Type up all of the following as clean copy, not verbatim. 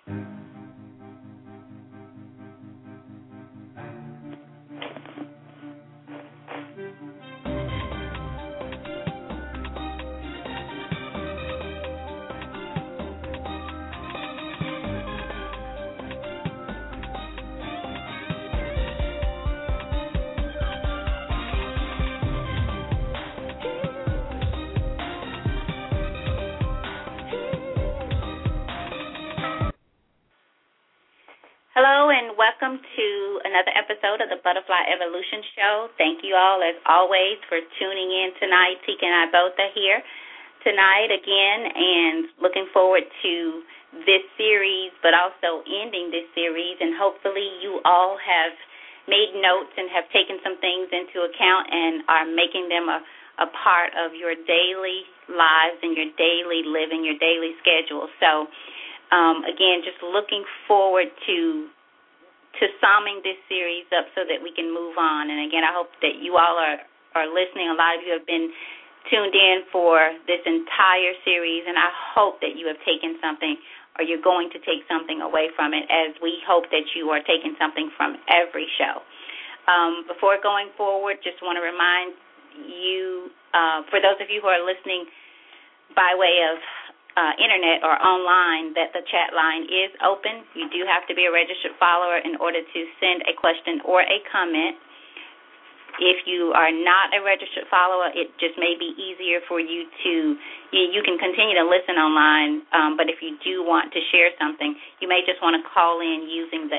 Hello and welcome to another episode of the Butterfly Evolution Show. Thank you all, as always, for tuning in tonight. Tika and I both are here tonight again and looking forward to this series, but also ending this series. And hopefully you all have made notes and have taken some things into account and are making them a part of your daily lives and your daily living, your daily schedule. So, again, just looking forward to summing this series up so that we can move on. And, again, I hope that you all are listening. A lot of you have been tuned in for this entire series, and I hope that you have taken something or you're going to take something away from it, as we hope that you are taking something from every show. Before going forward, just want to remind you, for those of you who are listening by way of internet or online, that the chat line is open. You do have to be a registered follower in order to send a question or a comment. If you are not a registered follower, it just may be easier for you to, you can continue to listen online, but if you do want to share something, you may just want to call in using the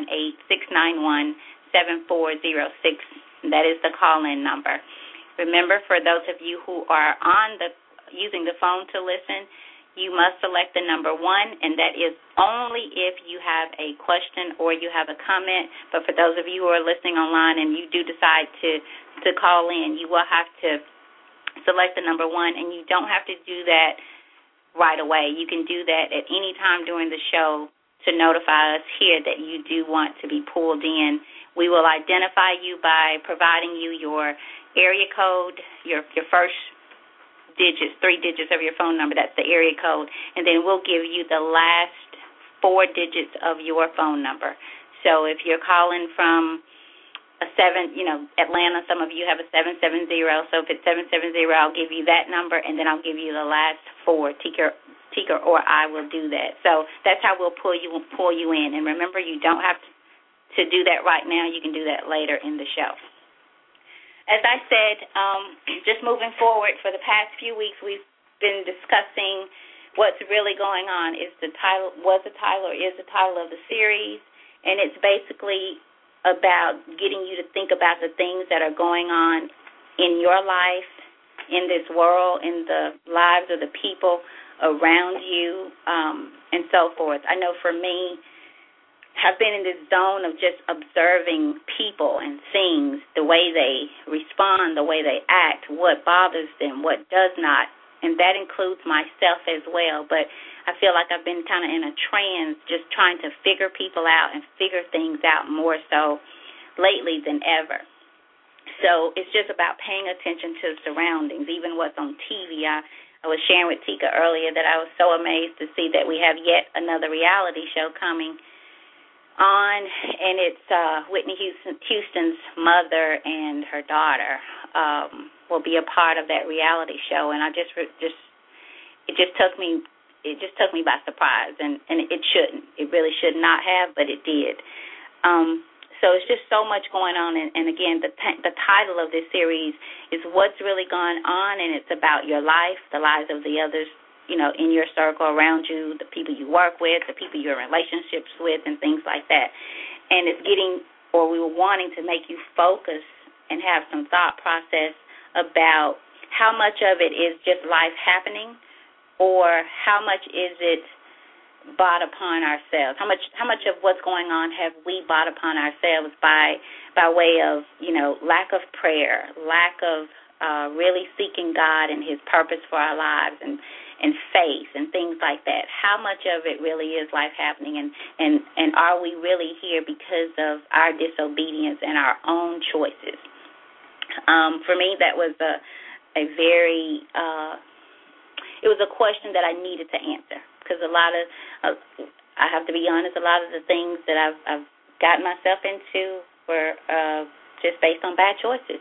818-691-7406. That is the call-in number. Remember, for those of you who are using the phone to listen, you must select the number 1, and that is only if you have a question or you have a comment. But for those of you who are listening online and you do decide to call in, you will have to select the number 1, and you don't have to do that right away. You can do that at any time during the show to notify us here that you do want to be pulled in. We will identify you by providing you your area code, your first digits, 3 digits of your phone number. That's the area code. And then we'll give you the last 4 digits of your phone number. So if you're calling from Atlanta, some of you have a 770. So if it's 770, I'll give you that number, and then I'll give you the last 4. Tika or I will do that. So that's how we'll pull you in. And remember, you don't have to do that right now. You can do that later in the show. As I said, just moving forward, for the past few weeks, we've been discussing what's really going on. Is the title of the series, and it's basically about getting you to think about the things that are going on in your life, in this world, in the lives of the people around you, and so forth. I know for me, have been in this zone of just observing people and things, the way they respond, the way they act, what bothers them, what does not, and that includes myself as well. But I feel like I've been kind of in a trance, just trying to figure people out and figure things out more so lately than ever. So it's just about paying attention to surroundings, even what's on TV. I was sharing with Tika earlier that I was so amazed to see that we have yet another reality show coming on, and it's Whitney Houston's mother and her daughter will be a part of that reality show, and it just took me by surprise, and it shouldn't. It really should not have, but it did. So it's just so much going on, and again, the title of this series is What's Really Going On, and it's about your life, the lives of the others, in your circle around you, the people you work with, the people you're in relationships with, and things like that. And we were wanting to make you focus and have some thought process about how much of it is just life happening, or how much is it brought upon ourselves? How much of what's going on have we brought upon ourselves by way of, lack of prayer, lack of really seeking God and His purpose for our lives, and faith and things like that. How much of it really is life happening, and are we really here because of our disobedience and our own choices? For me, that was it was a question that I needed to answer, because a lot of I have to be honest, a lot of the things that I've gotten myself into were just based on bad choices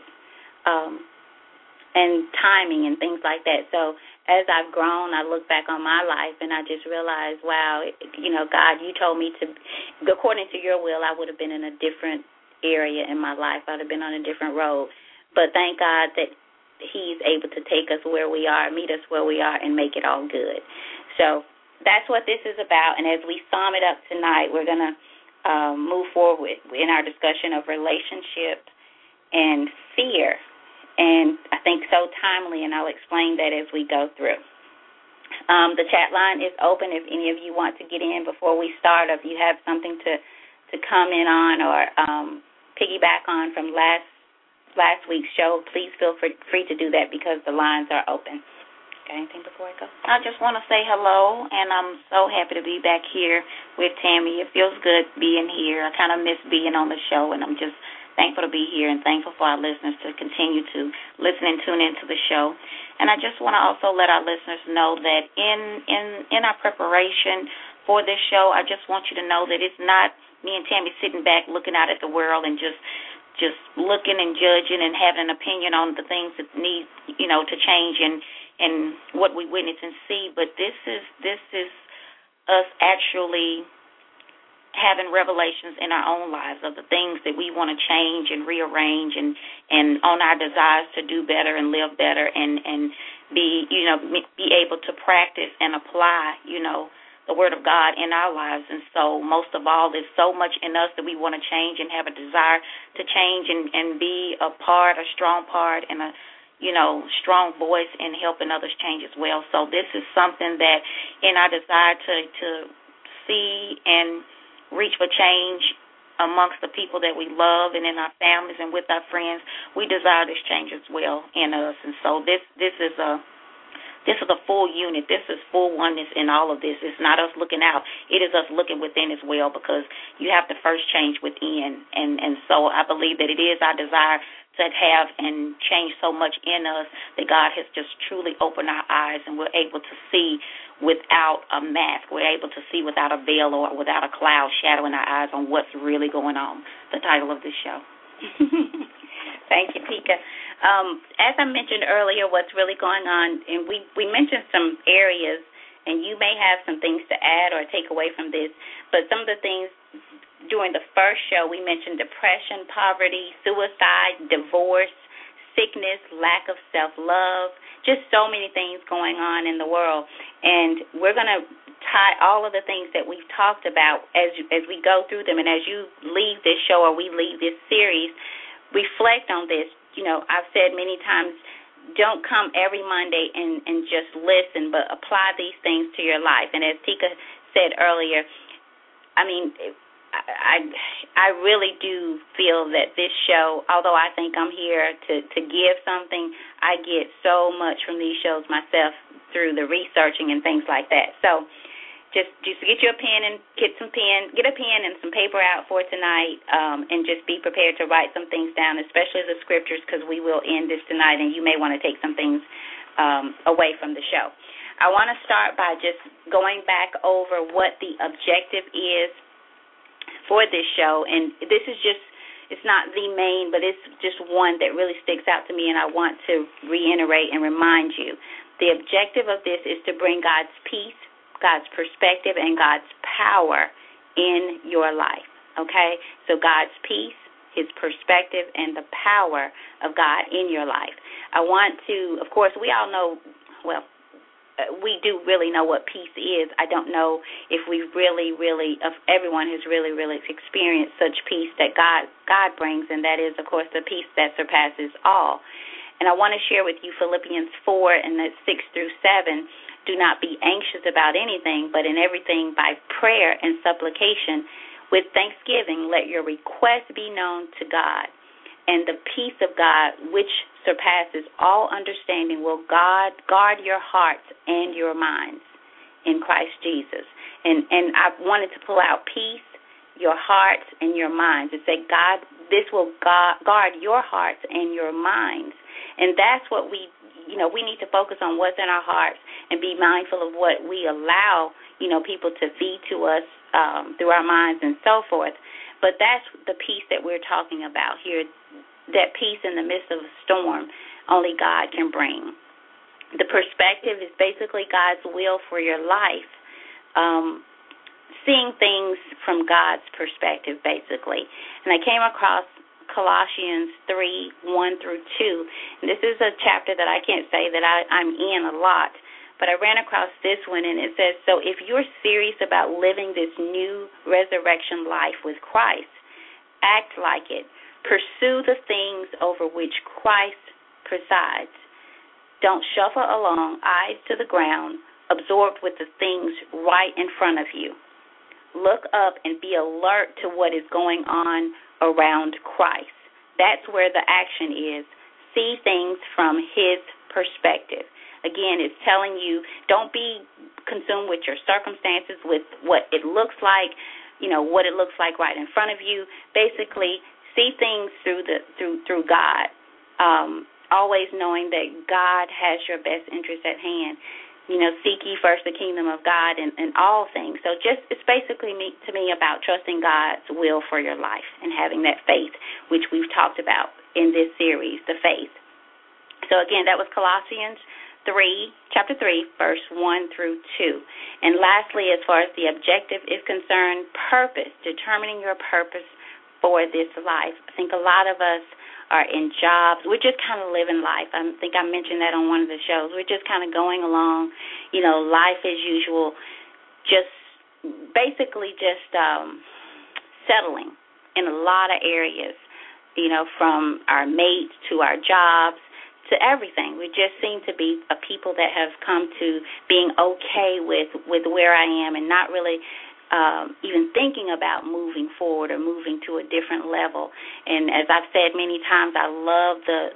and timing and things like that. So as I've grown, I look back on my life and I just realize, wow, God, you told me to, according to your will, I would have been in a different area in my life. I would have been on a different road. But thank God that he's able to take us where we are, meet us where we are, and make it all good. So that's what this is about. And as we sum it up tonight, we're going to move forward in our discussion of relationship and fear. And I think so timely, and I'll explain that as we go through. The chat line is open if any of you want to get in before we start, or if you have something to comment on or piggyback on from last week's show, please feel free to do that because the lines are open. Got anything before I go? I just want to say hello, and I'm so happy to be back here with Tammy. It feels good being here. I kind of miss being on the show, and I'm just thankful to be here and thankful for our listeners to continue to listen and tune into the show. And I just want to also let our listeners know that in our preparation for this show, I just want you to know that it's not me and Tammy sitting back looking out at the world and just looking and judging and having an opinion on the things that need, to change and what we witness and see. But this is us actually having revelations in our own lives of the things that we want to change and rearrange and on our desires to do better and live better and be able to practice and apply, the Word of God in our lives. And so most of all, there's so much in us that we want to change and have a desire to change and be a strong part and a strong voice in helping others change as well. So this is something that in our desire to see and reach for change amongst the people that we love and in our families and with our friends, we desire this change as well in us. And so this is a full unit. This is full oneness in all of this. It's not us looking out. It is us looking within as well, because you have to first change within. And so I believe that it is our desire to have and change so much in us that God has just truly opened our eyes and we're able to see without a mask. We're able to see without a veil or without a cloud shadowing our eyes on what's really going on, the title of this show. Thank you, Tika. As I mentioned earlier, what's really going on, and we mentioned some areas, and you may have some things to add or take away from this, but some of the things during the first show, we mentioned depression, poverty, suicide, divorce, sickness, lack of self-love, just so many things going on in the world. And we're going to tie all of the things that we've talked about as we go through them. And as you leave this show or we leave this series, reflect on this. I've said many times, don't come every Monday and just listen, but apply these things to your life. And as Tika said earlier, I really do feel that this show, although I think I'm here to give something, I get so much from these shows myself through the researching and things like that. So just get you a pen and get a pen and some paper out for tonight, and just be prepared to write some things down, especially the scriptures, because we will end this tonight, and you may want to take some things away from the show. I want to start by just going back over what the objective is for this show, and this is it's not the main, but it's just one that really sticks out to me, and I want to reiterate and remind you. The objective of this is to bring God's peace, God's perspective, and God's power in your life, okay? So God's peace, His perspective, and the power of God in your life. I want to, of course, we all know, we do really know what peace is. I don't know if we if everyone has really experienced such peace that God brings, and that is, of course, the peace that surpasses all. And I want to share with you Philippians 4 and 6 through 7. Do not be anxious about anything, but in everything by prayer and supplication, with thanksgiving, let your requests be known to God. And the peace of God, which surpasses all understanding, will guard your hearts and your minds in Christ Jesus. And I wanted to pull out peace, your hearts, and your minds, and say, God, this will guard your hearts and your minds. And that's what we need to focus on, what's in our hearts, and be mindful of what we allow, people to feed to us through our minds and so forth. But that's the peace that we're talking about here, that peace in the midst of a storm only God can bring. The perspective is basically God's will for your life, seeing things from God's perspective, basically. And I came across Colossians 3:1 through 2. And this is a chapter that I can't say that I'm in a lot, but I ran across this one, and it says, so if you're serious about living this new resurrection life with Christ, act like it. Pursue the things over which Christ presides. Don't shuffle along, eyes to the ground, absorbed with the things right in front of you. Look up and be alert to what is going on around Christ. That's where the action is. See things from his perspective. Again, it's telling you, don't be consumed with your circumstances, with what it looks like, what it looks like right in front of you. Basically, see things through God. Always knowing that God has your best interest at hand. Seek ye first the kingdom of God in all things. So it's basically to me about trusting God's will for your life and having that faith, which we've talked about in this series, the faith. So again, that was Colossians chapter 3, verse 1 through 2. And lastly, as far as the objective is concerned, purpose, determining your purpose for this life. I think a lot of us are in jobs. We're just kind of living life. I think I mentioned that on one of the shows. We're just kind of going along, life as usual, just basically just settling in a lot of areas, from our mates to our jobs to everything. We just seem to be a people that have come to being okay with where I am and not really even thinking about moving forward or moving to a different level. And as I've said many times, I love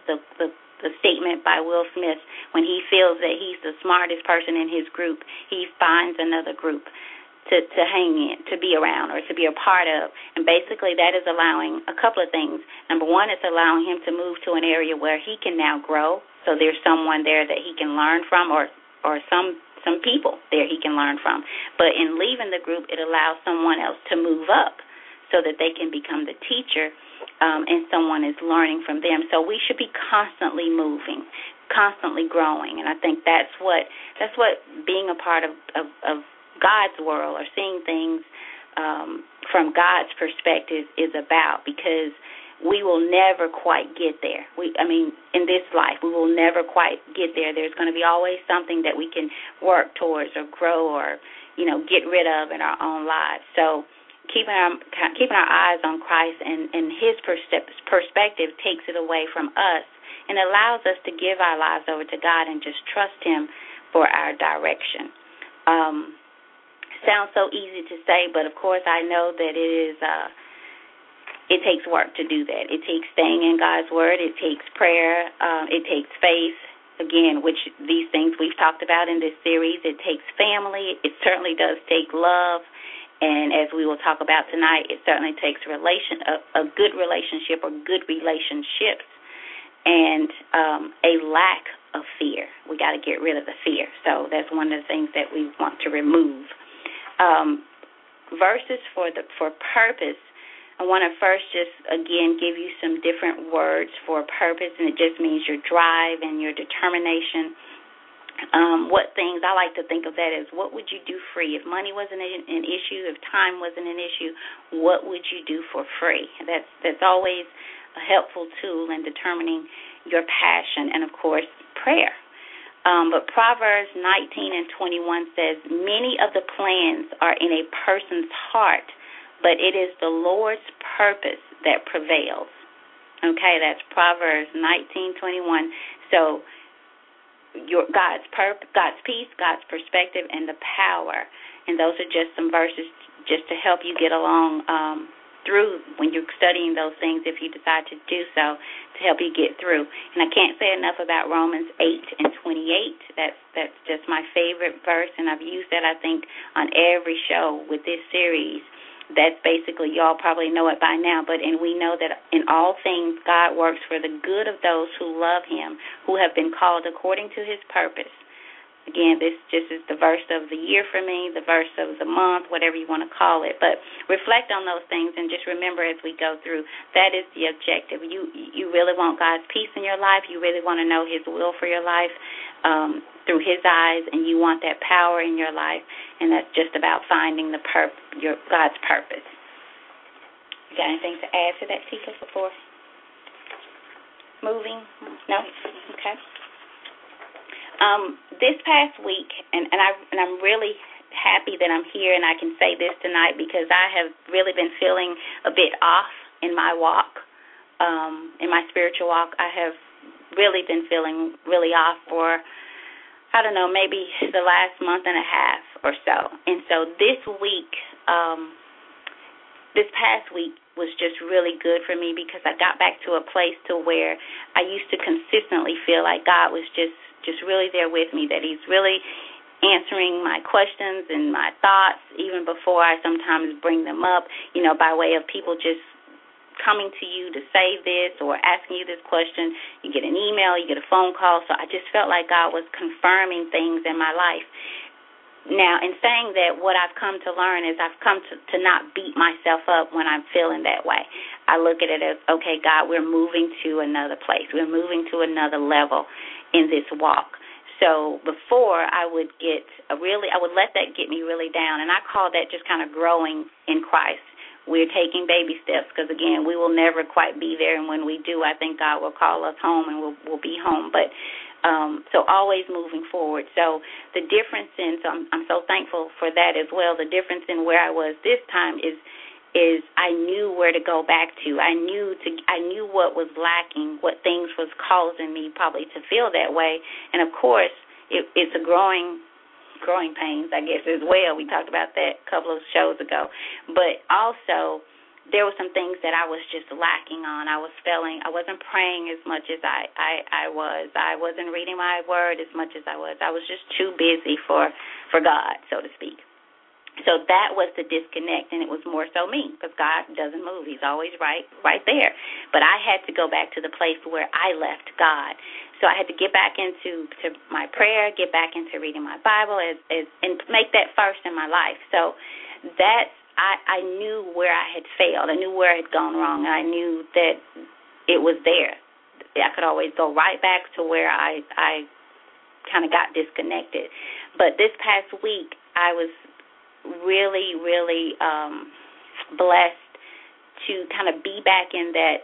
the statement by Will Smith when he feels that he's the smartest person in his group, he finds another group to hang in, to be around, or to be a part of. And basically that is allowing a couple of things. Number one, it's allowing him to move to an area where he can now grow, so there's someone there that he can learn from, or some people there he can learn from. But in leaving the group, it allows someone else to move up so that they can become the teacher, and someone is learning from them. So we should be constantly moving, constantly growing. And I think that's what being a part of God's world, or seeing things from God's perspective, is about, because we will never quite get there. In this life, we will never quite get there. There's going to be always something that we can work towards or grow or, get rid of in our own lives. So keeping our eyes on Christ and his perspective takes it away from us and allows us to give our lives over to God and just trust him for our direction. Sounds so easy to say, but of course I know that it takes work to do that. It takes staying in God's word. It takes prayer. It takes faith, again, which these things we've talked about in this series. It takes family. It certainly does take love. And as we will talk about tonight, it certainly takes a good relationship or good relationships, and a lack of fear. We got to get rid of the fear. So that's one of the things that we want to remove. Verses for purpose. I want to first just, again, give you some different words for purpose, and it just means your drive and your determination. What things, I like to think of that as, what would you do free? If money wasn't an issue, if time wasn't an issue, what would you do for free? That's always a helpful tool in determining your passion, and, of course, prayer. But Proverbs 19:21 says, many of the plans are in a person's heart, but it is the Lord's purpose that prevails. Okay, that's Proverbs 19:21. So God's peace, God's perspective, and the power. And those are just some verses just to help you get along through when you're studying those things, if you decide to do so, to help you get through. And I can't say enough about Romans 8:28. That's just my favorite verse, and I've used that, I think, on every show with this series. That's basically, y'all probably know it by now, and we know that in all things God works for the good of those who love him, who have been called according to his purpose. Again, this just is the verse of the year for me, the verse of the month, whatever you want to call it. But reflect on those things and just remember as we go through, that is the objective. You really want God's peace in your life. You really want to know His will for your life through His eyes, and you want that power in your life, and that's just about finding God's purpose. You got anything to add to that, Tika, before moving? No? Okay. This past week, and I'm really happy that I'm here and I can say this tonight because I have really been feeling a bit off in my walk, in my spiritual walk. I have really been feeling really off for, I don't know, maybe the last month and a half or so. And so this past week was just really good for me because I got back to a place to where I used to consistently feel like God was just really there with me, that He's really answering my questions and my thoughts even before I sometimes bring them up, by way of people just coming to you to say this or asking you this question. You get an email, you get a phone call. So I just felt like God was confirming things in my life. Now, in saying that, what I've come to learn is I've come to not beat myself up when I'm feeling that way. I look at it as, okay, God, we're moving to another place. We're moving to another level in this walk. So before I would let that get me really down, and I call that just kind of growing in Christ. We're taking baby steps because, again, we will never quite be there, and when we do, I think God will call us home and we'll be home. But so always moving forward. So the difference I'm so thankful for that as well. The difference in where I was this time is I knew where to go back to. I knew what was lacking, what things was causing me probably to feel that way. And of course, it's a growing pains, I guess, as well. We talked about that a couple of shows ago. But also, there were some things that I was just lacking on. I wasn't praying as much as I was. I wasn't reading my word as much as I was. I was just too busy for God, so to speak. So that was the disconnect, and it was more so me, because God doesn't move. He's always right there. But I had to go back to the place where I left God. So I had to get back into my prayer, get back into reading my Bible, and make that first in my life. So I knew where I had failed. I knew where I had gone wrong. I knew that it was there. I could always go right back to where I kind of got disconnected. But this past week, I was really, really blessed to kind of be back in that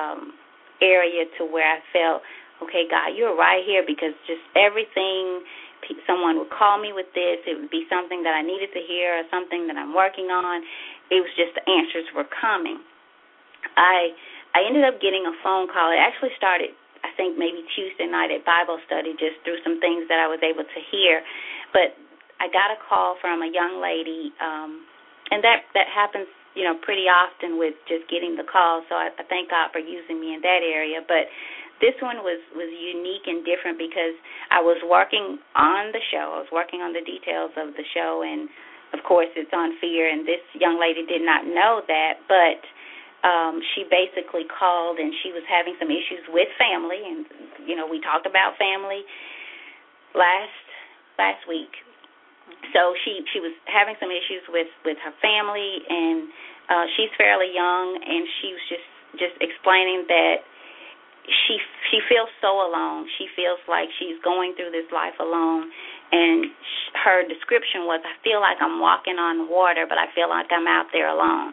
area to where I felt, okay, God, you're right here, because just everything, someone would call me with this, it would be something that I needed to hear or something that I'm working on. It was just the answers were coming. I ended up getting a phone call. It actually started, I think, maybe Tuesday night at Bible study, just through some things that I was able to hear. But I got a call from a young lady, and that happens, pretty often with just getting the call. So I thank God for using me in that area. But this one was unique and different because I was working on the show. I was working on the details of the show, and, of course, it's on fear, and this young lady did not know that, but she basically called, and she was having some issues with family, and, we talked about family last week. So she was having some issues with her family, and she's fairly young, and she was just explaining that she feels so alone. She feels like she's going through this life alone, and her description was, I feel like I'm walking on water, but I feel like I'm out there alone.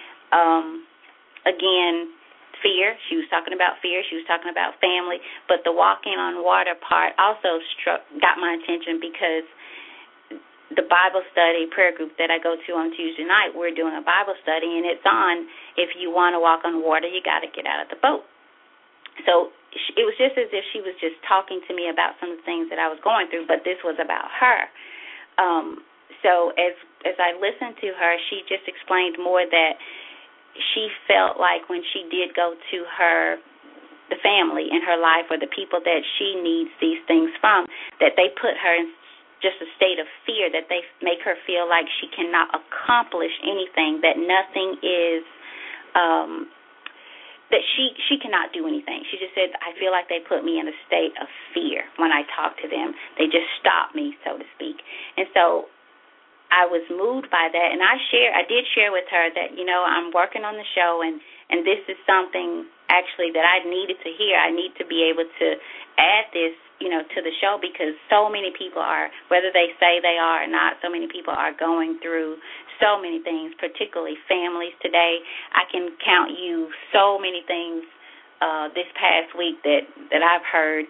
Again, fear. She was talking about fear. She was talking about family, but the walking on water part also got my attention because the Bible study prayer group that I go to on Tuesday night, we're doing a Bible study, and it's on, if you want to walk on water, you got to get out of the boat. So it was just as if she was just talking to me about some of the things that I was going through, but this was about her. So as I listened to her, she just explained more that she felt like when she did go to the family in her life or the people that she needs these things from, that they put her in just a state of fear, that they make her feel like she cannot accomplish anything, that nothing is that she cannot do anything. She just said, I feel like they put me in a state of fear when I talk to them. They just stop me, so to speak. And so I was moved by that, and I did share with her that, I'm working on the show, and this is something actually that I needed to hear. I need to be able to add this, to the show, because so many people are, whether they say they are or not, so many people are going through so many things, particularly families today. I can count you so many things this past week that I've heard,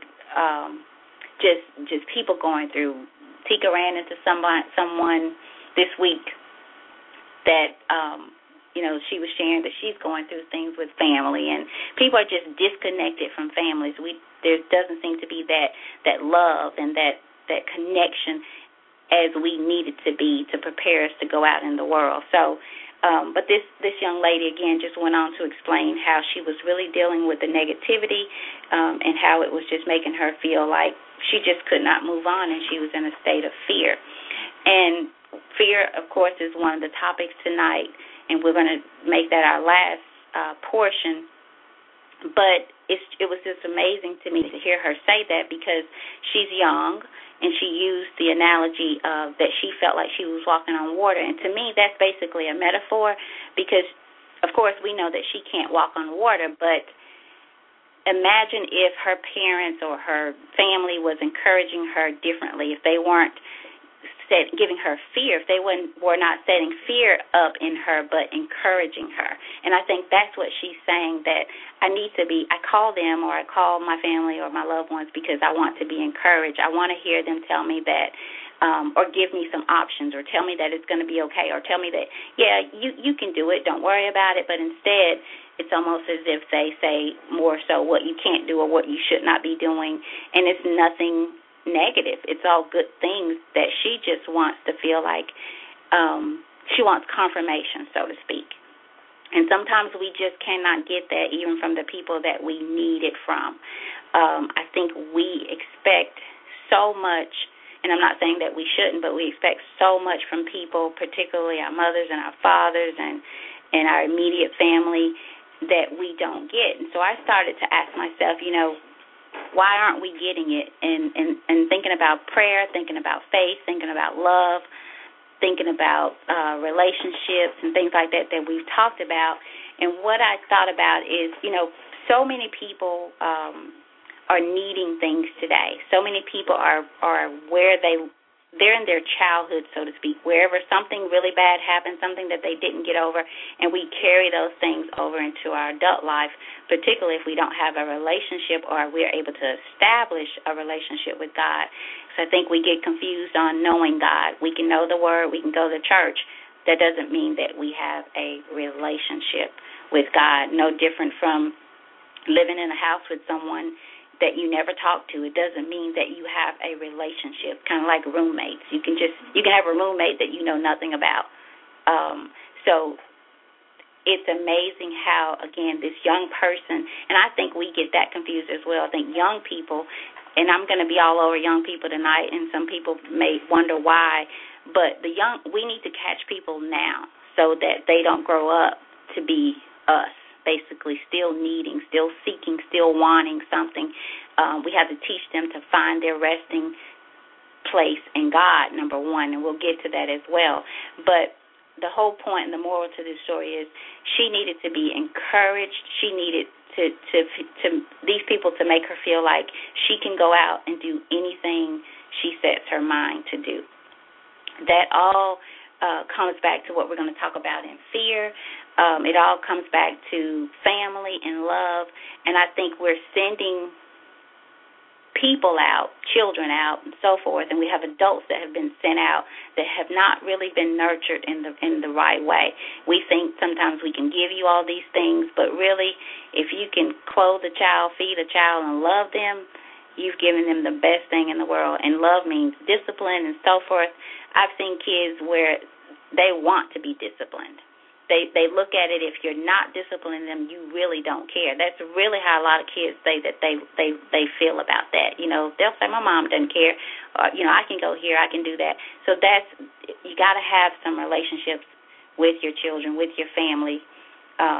just people going through. Tika ran into someone this week that, she was sharing that she's going through things with family, and people are just disconnected from families. There doesn't seem to be that love and that connection as we need it to be to prepare us to go out in the world. So, but this young lady, again, just went on to explain how she was really dealing with the negativity and how it was just making her feel like she just could not move on, and she was in a state of fear. And fear, of course, is one of the topics tonight, and we're going to make that our last portion. But it was just amazing to me to hear her say that, because she's young, and she used the analogy of that she felt like she was walking on water. And to me, that's basically a metaphor, because, of course, we know that she can't walk on water, but imagine if her parents or her family was encouraging her differently, if they weren't giving her fear, if they were not setting fear up in her, but encouraging her. And I think that's what she's saying, that I call them, or I call my family or my loved ones, because I want to be encouraged. I want to hear them tell me that, or give me some options, or tell me that it's going to be okay, or tell me that, yeah, you can do it, don't worry about it. But instead, it's almost as if they say more so what you can't do or what you should not be doing, and it's nothing negative. It's all good things that she just wants to feel like she wants confirmation, so to speak. And sometimes we just cannot get that even from the people that we need it from. I think we expect so much, and I'm not saying that we shouldn't, but we expect so much from people, particularly our mothers and our fathers and our immediate family, that we don't get. And so I started to ask myself, why aren't we getting it? And thinking about prayer, thinking about faith, thinking about love, thinking about relationships and things like that we've talked about. And what I thought about is, so many people are needing things today. So many people are where they're in their childhood, so to speak, wherever something really bad happened, something that they didn't get over, and we carry those things over into our adult life, particularly if we don't have a relationship or we're able to establish a relationship with God. So I think we get confused on knowing God. We can know the Word, we can go to church. That doesn't mean that we have a relationship with God, no different from living in a house with someone that you never talk to. It doesn't mean that you have a relationship, kind of like roommates. You can have a roommate that you know nothing about. So it's amazing how, again, this young person, and I think we get that confused as well. I think young people, and I'm going to be all over young people tonight, and some people may wonder why, but we need to catch people now so that they don't grow up to be us, basically still needing, still seeking, still wanting something. We have to teach them to find their resting place in God, number one, and we'll get to that as well. But the whole point and the moral to this story is she needed to be encouraged. She needed to these people to make her feel like she can go out and do anything she sets her mind to do. That all comes back to what we're going to talk about in fear. It all comes back to family and love, and I think we're sending people out, children out, and so forth, and we have adults that have been sent out that have not really been nurtured in the right way. We think sometimes we can give you all these things, but really, if you can clothe a child, feed a child, and love them, you've given them the best thing in the world. And love means discipline and so forth. I've seen kids where they want to be disciplined. They look at it, if you're not disciplining them, you really don't care. That's really how a lot of kids say that they feel about that. They'll say, my mom doesn't care, or, I can go here, I can do that. So you got to have some relationships with your children, with your family,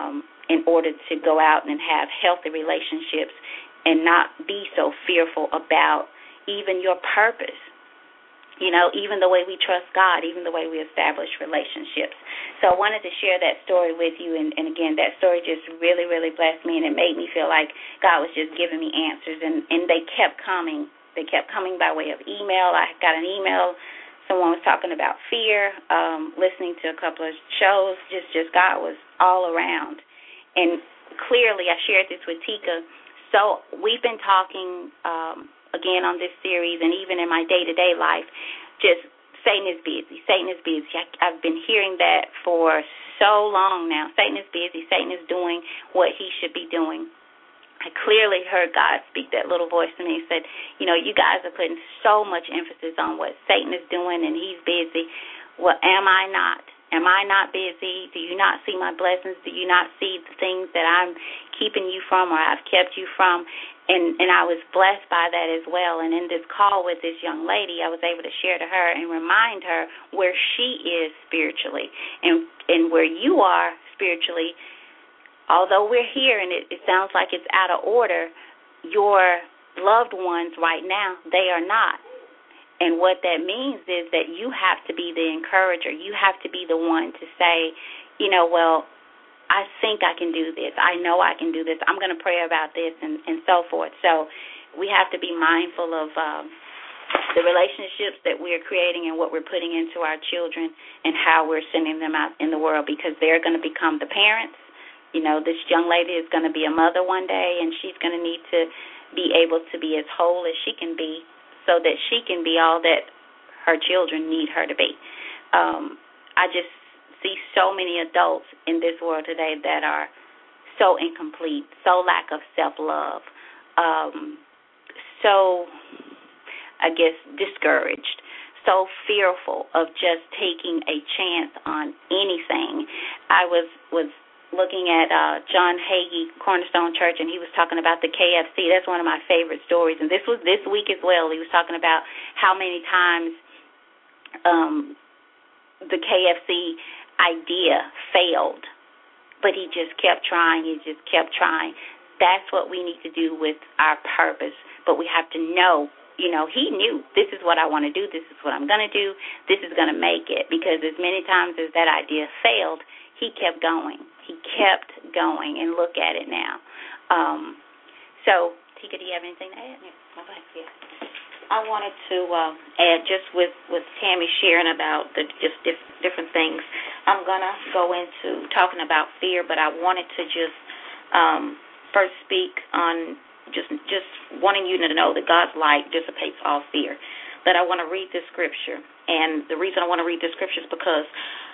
in order to go out and have healthy relationships and not be so fearful about even your purpose. Even the way we trust God, even the way we establish relationships. So I wanted to share that story with you, and again, that story just really, really blessed me, and it made me feel like God was just giving me answers, and they kept coming. They kept coming by way of email. I got an email. Someone was talking about fear, listening to a couple of shows. Just God was all around. And clearly, I shared this with Tika. So we've been talking again on this series, and even in my day-to-day life, just Satan is busy. Satan is busy. I've been hearing that for so long now. Satan is busy. Satan is doing what he should be doing. I clearly heard God speak that little voice to me. He said, you guys are putting so much emphasis on what Satan is doing, and he's busy. Well, am I not? Am I not busy? Do you not see my blessings? Do you not see the things that I'm keeping you from or I've kept you from? And I was blessed by that as well. And in this call with this young lady, I was able to share to her and remind her where she is spiritually and where you are spiritually. Although we're here and it sounds like it's out of order, your loved ones right now, they are not. And what that means is that you have to be the encourager. You have to be the one to say, well, I think I can do this. I know I can do this. I'm going to pray about this and so forth. So we have to be mindful of the relationships that we're creating and what we're putting into our children and how we're sending them out in the world, because they're going to become the parents. This young lady is going to be a mother one day, and she's going to need to be able to be as whole as she can be so that she can be all that her children need her to be. I just see so many adults in this world today that are so incomplete, so lack of self-love, so, I guess, discouraged, so fearful of just taking a chance on anything. I was looking at John Hagee, Cornerstone Church, and he was talking about the KFC. That's one of my favorite stories, and this was this week as well. He was talking about how many times the KFC idea failed, but he just kept trying. He just kept trying. That's what we need to do with our purpose, but we have to know, he knew this is what I want to do. This is what I'm going to do. This is going to make it, because as many times as that idea failed, he kept going. He kept going, and look at it now. So, Tika, do you have anything to add? Yeah. I wanted to add, just with Tammy sharing about the just different things, I'm going to go into talking about fear, but I wanted to just first speak on just wanting you to know that God's light dissipates all fear. That I want to read this scripture, and the reason I want to read this scripture is because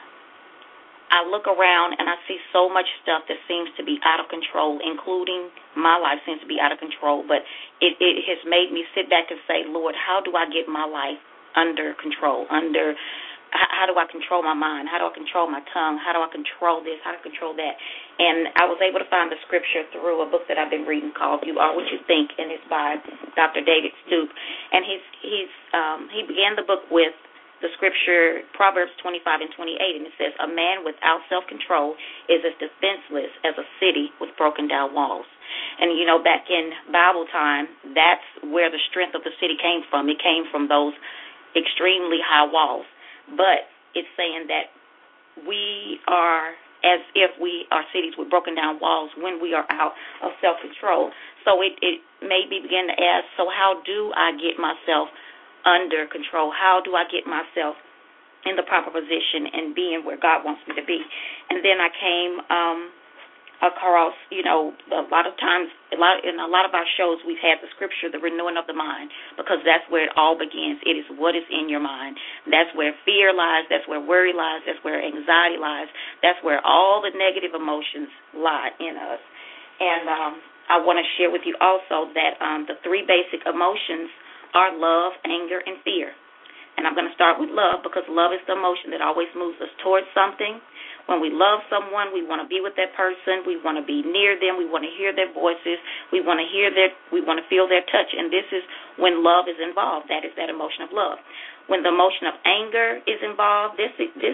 I look around and I see so much stuff that seems to be out of control, including my life seems to be out of control. But it has made me sit back and say, Lord, how do I get my life under control? How do I control my mind? How do I control my tongue? How do I control this? How do I control that? And I was able to find the scripture through a book that I've been reading called You Are What You Think, and it's by Dr. David Stoop. And he began the book with the scripture, Proverbs 25 and 28, and it says, a man without self-control is as defenseless as a city with broken down walls. And, back in Bible time, that's where the strength of the city came from. It came from those extremely high walls. But it's saying that we are as if we are cities with broken down walls when we are out of self-control. So it made me begin to ask, so how do I get myself under control? How do I get myself in the proper position and being where God wants me to be? And then I came across, a lot of times, in a lot of our shows, we've had the scripture, the renewing of the mind, because that's where it all begins. It is what is in your mind. That's where fear lies. That's where worry lies. That's where anxiety lies. That's where all the negative emotions lie in us. And I want to share with you also that the three basic emotions are love, anger, and fear. And I'm going to start with love, because love is the emotion that always moves us towards something. When we love someone, we want to be with that person. We want to be near them. We want to hear their voices. We want to feel their touch. And this is when love is involved. That is that emotion of love. When the emotion of anger is involved, this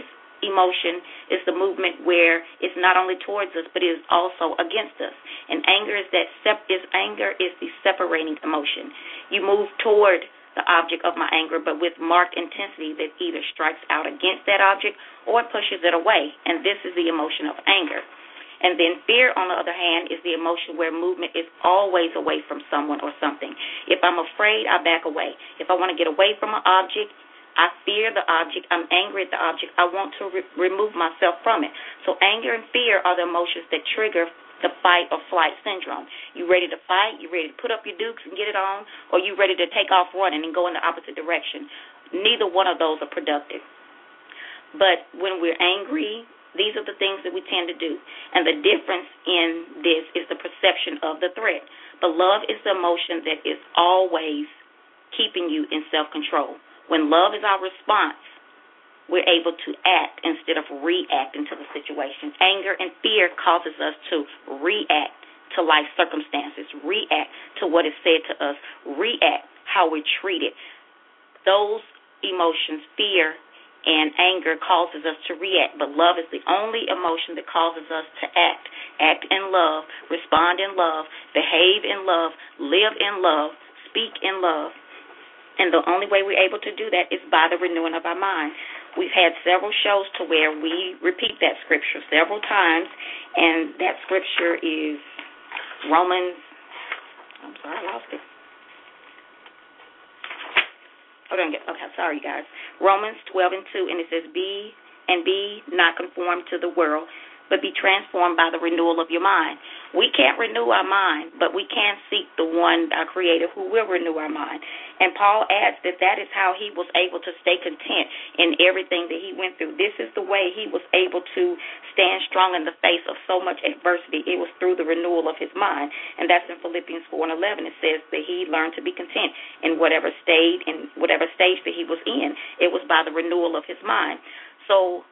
emotion is the movement where it's not only towards us, but it is also against us. And anger is the separating emotion. You move toward the object of my anger, but with marked intensity that either strikes out against that object or pushes it away. And this is the emotion of anger. And then fear, on the other hand, is the emotion where movement is always away from someone or something. If I'm afraid, I back away. If I want to get away from an object, I fear the object. I'm angry at the object. I want to remove myself from it. So anger and fear are the emotions that trigger the fight or flight syndrome. You ready to fight? You ready to put up your dukes and get it on? Or you ready to take off running and go in the opposite direction? Neither one of those are productive. But when we're angry, these are the things that we tend to do. And the difference in this is the perception of the threat. But love is the emotion that is always keeping you in self-control. When love is our response, we're able to act instead of reacting to the situation. Anger and fear causes us to react to life circumstances, react to what is said to us, react how we're treated. Those emotions, fear and anger, causes us to react, but love is the only emotion that causes us to act in love, respond in love, behave in love, live in love, speak in love. And the only way we're able to do that is by the renewing of our mind. We've had several shows to where we repeat that scripture several times, and that scripture is Romans, I lost it. Sorry, guys. Romans 12:2, and it says, Be not conformed to the world, but be transformed by the renewal of your mind. We can't renew our mind, but we can seek the one, our Creator, who will renew our mind. And Paul adds that is how he was able to stay content in everything that he went through. This is the way he was able to stand strong in the face of so much adversity. It was through the renewal of his mind. And that's in Philippians 4:11. It says that he learned to be content in whatever stage that he was in. It was by the renewal of his mind. So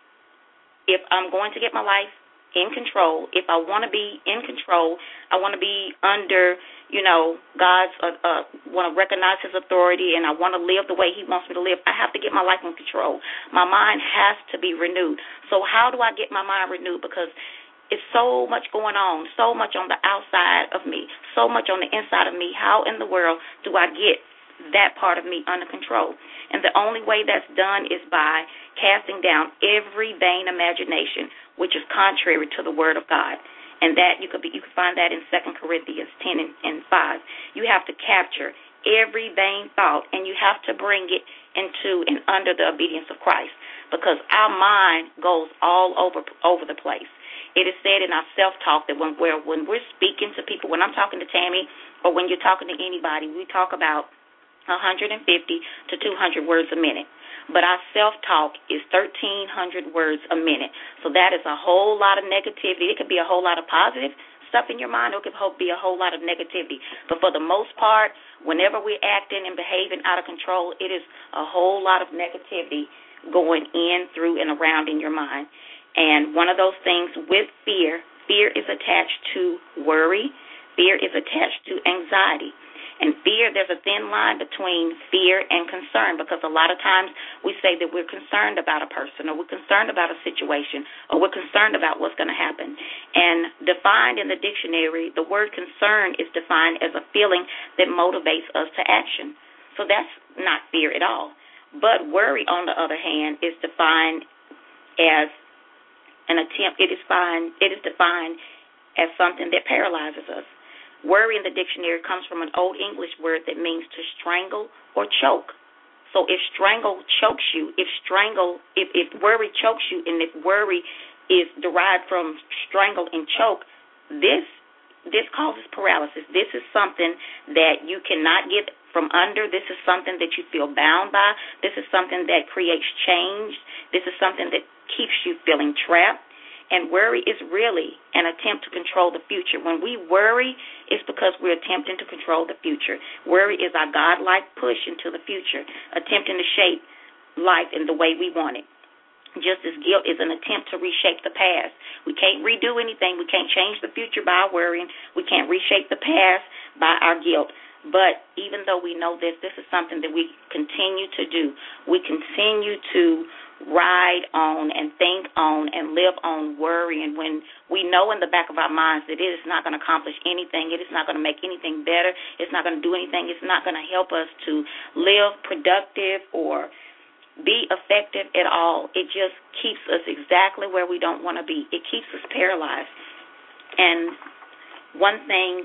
if I'm going to get my life in control, if I want to be in control, I want to be under, God's, want to recognize his authority, and I want to live the way he wants me to live, I have to get my life in control. My mind has to be renewed. So how do I get my mind renewed? Because it's so much going on, so much on the outside of me, so much on the inside of me. How in the world do I get that part of me under control? And the only way that's done is by casting down every vain imagination, which is contrary to the word of God. And that you could find that in 2 Corinthians 10 and 5. You have to capture every vain thought, and you have to bring it into and under the obedience of Christ, because our mind goes all over the place. It is said in our self-talk that when we're speaking to people, when I'm talking to Tammy or when you're talking to anybody, we talk about 150 to 200 words a minute. But our self-talk is 1,300 words a minute. So that is a whole lot of negativity. It could be a whole lot of positive stuff in your mind, or it could be a whole lot of negativity. But for the most part, whenever we're acting and behaving out of control, it is a whole lot of negativity going in, through, and around in your mind. And one of those things with fear is attached to worry. Fear is attached to anxiety. And fear, there's a thin line between fear and concern, because a lot of times we say that we're concerned about a person, or we're concerned about a situation, or we're concerned about what's going to happen. And defined in the dictionary, the word concern is defined as a feeling that motivates us to action. So that's not fear at all. But worry, on the other hand, is defined as an attempt. It is defined as something that paralyzes us. Worry in the dictionary comes from an Old English word that means to strangle or choke. So if strangle chokes you, if worry chokes you, and if worry is derived from strangle and choke, this causes paralysis. This is something that you cannot get from under. This is something that you feel bound by. This is something that creates change. This is something that keeps you feeling trapped. And worry is really an attempt to control the future. When we worry, it's because we're attempting to control the future. Worry is our God-like push into the future, attempting to shape life in the way we want it. Just as guilt is an attempt to reshape the past. We can't redo anything. We can't change the future by our worrying. We can't reshape the past by our guilt. But even though we know this is something that we continue to do. We continue to ride on and think on and live on worrying when we know in the back of our minds that it is not going to accomplish anything. It is not going to make anything better. It's not going to do anything. It's not going to help us to live productive or be effective at all. It just keeps us exactly where we don't want to be. It keeps us paralyzed. And one thing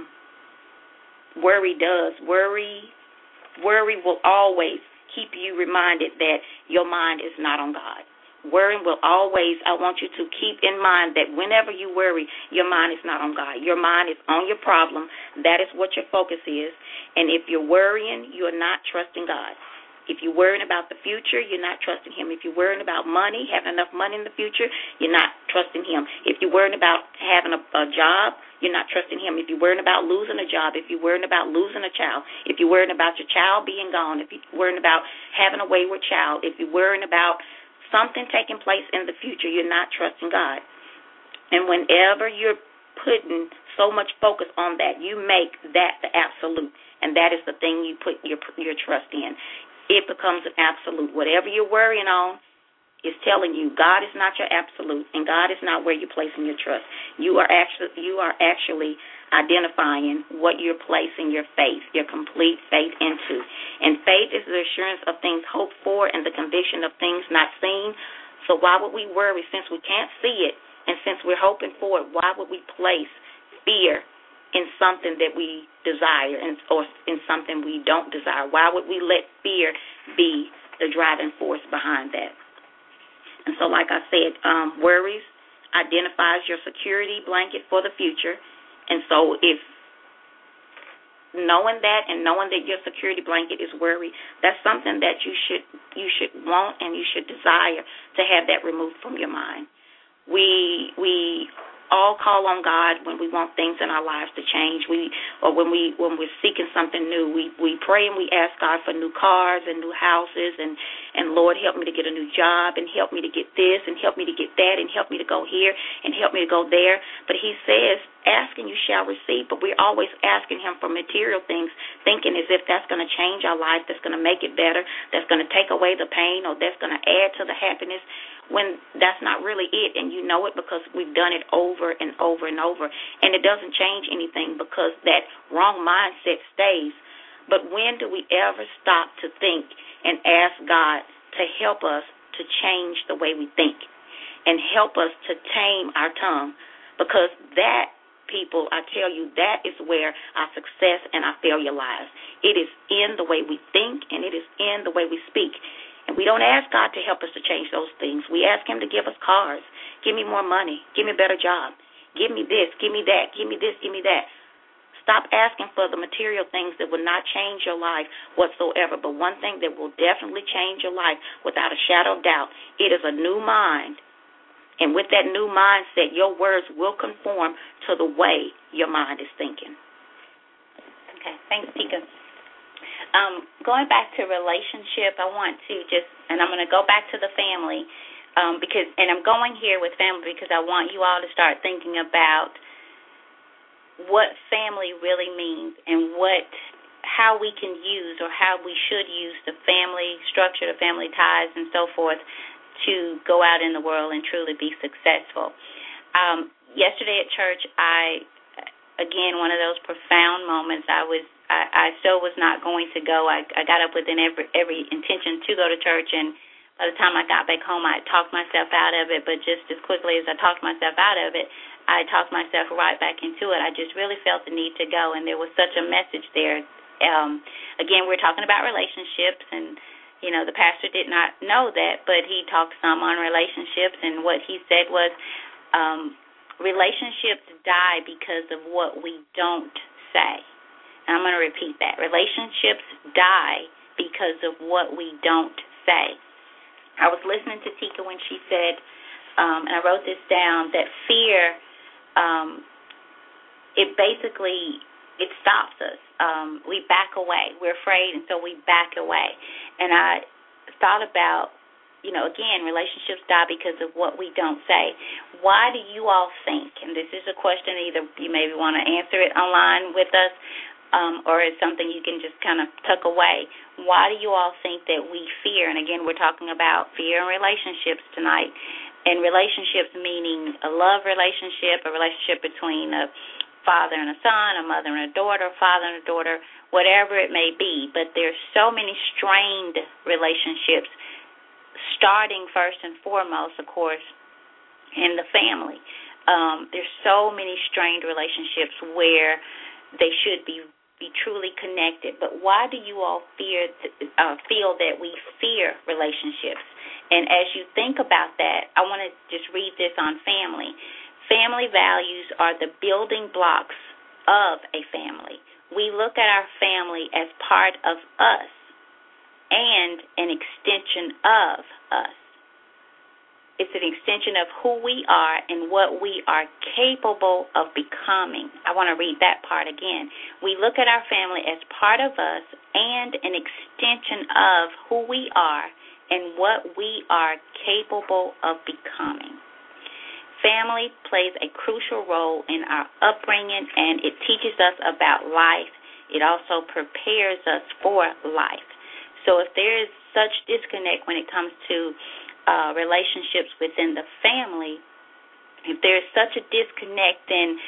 worry does, worry will always keep you reminded that your mind is not on God. Worrying will always, I want you to keep in mind that whenever you worry, your mind is not on God. Your mind is on your problem. That is what your focus is. And if you're worrying, you're not trusting God. If you're worrying about the future, you're not trusting Him. If you're worrying about money, having enough money in the future, you're not trusting Him. If you're worrying about having a job, you're not trusting Him. If you're worrying about losing a job, if you're worrying about losing a child, if you're worrying about your child being gone, if you're worrying about having a wayward child, if you're worrying about something taking place in the future, you're not trusting God. And whenever you're putting so much focus on that, you make that the absolute, and that is the thing you put your trust in. It becomes an absolute. Whatever you're worrying on is telling you God is not your absolute, and God is not where you're placing your trust. You are actually identifying what you're placing your faith, your complete faith into. And faith is the assurance of things hoped for and the conviction of things not seen. So why would we worry since we can't see it, and since we're hoping for it? Why would we place fear in something that we desire or in something we don't desire? Why would we let fear be the driving force behind that? And so, like I said, worries identifies your security blanket for the future. And so if knowing that and knowing that your security blanket is worry, that's something that you should want and you should desire to have that removed from your mind. We all call on God when we want things in our lives to change. When we're seeking something new, we pray and we ask God for new cars and new houses and Lord, help me to get a new job and help me to get this and help me to get that and help me to go here and help me to go there. But He says, ask and you shall receive. But we're always asking Him for material things, thinking as if that's going to change our life, that's going to make it better, that's going to take away the pain, or that's going to add to the happiness, when that's not really it, and you know it because we've done it over and over and over. And it doesn't change anything because that wrong mindset stays. But when do we ever stop to think and ask God to help us to change the way we think and help us to tame our tongue? Because that, people, I tell you, that is where our success and our failure lies. It is in the way we think, and it is in the way we speak. And we don't ask God to help us to change those things. We ask Him to give us cars, give me more money, give me a better job, give me this, give me that, give me this, give me that. Stop asking for the material things that will not change your life whatsoever. But one thing that will definitely change your life without a shadow of doubt, it is a new mind. And with that new mindset, your words will conform to the way your mind is thinking. Okay, thanks, Tika. Going back to relationship, I want to and I'm going to go back to the family and I'm going here with family because I want you all to start thinking about what family really means and how we can use or how we should use the family structure, the family ties, and so forth to go out in the world and truly be successful. Yesterday at church, again, one of those profound moments, I still was not going to go. I got up within every intention to go to church, and by the time I got back home, I talked myself out of it, but just as quickly as I talked myself out of it, I talked myself right back into it. I just really felt the need to go, and there was such a message there. Again, we're talking about relationships, and, you know, the pastor did not know that, but he talked some on relationships, and what he said was relationships die because of what we don't say. And I'm going to repeat that. Relationships die because of what we don't say. I was listening to Tika when she said, and I wrote this down, that fear, it stops us. We back away. We're afraid, and so we back away. And I thought about, you know, again, relationships die because of what we don't say. Why do you all think, and this is a question, either you maybe want to answer it online with us, or it's something you can just kind of tuck away. Why do you all think that we fear? And again, we're talking about fear in relationships tonight. And relationships meaning a love relationship, a relationship between a father and a son, a mother and a daughter, father and a daughter, whatever it may be. But there's so many strained relationships, starting first and foremost, of course, in the family. There's so many strained relationships where they should be truly connected. But why do you all feel that we fear relationships? And as you think about that, I want to just read this on family. Family values are the building blocks of a family. We look at our family as part of us and an extension of us. It's an extension of who we are and what we are capable of becoming. I want to read that part again. We look at our family as part of us and an extension of who we are and what we are capable of becoming. Family plays a crucial role in our upbringing, and it teaches us about life. It also prepares us for life. So if there is such disconnect when it comes to relationships within the family, if there's such a disconnect, then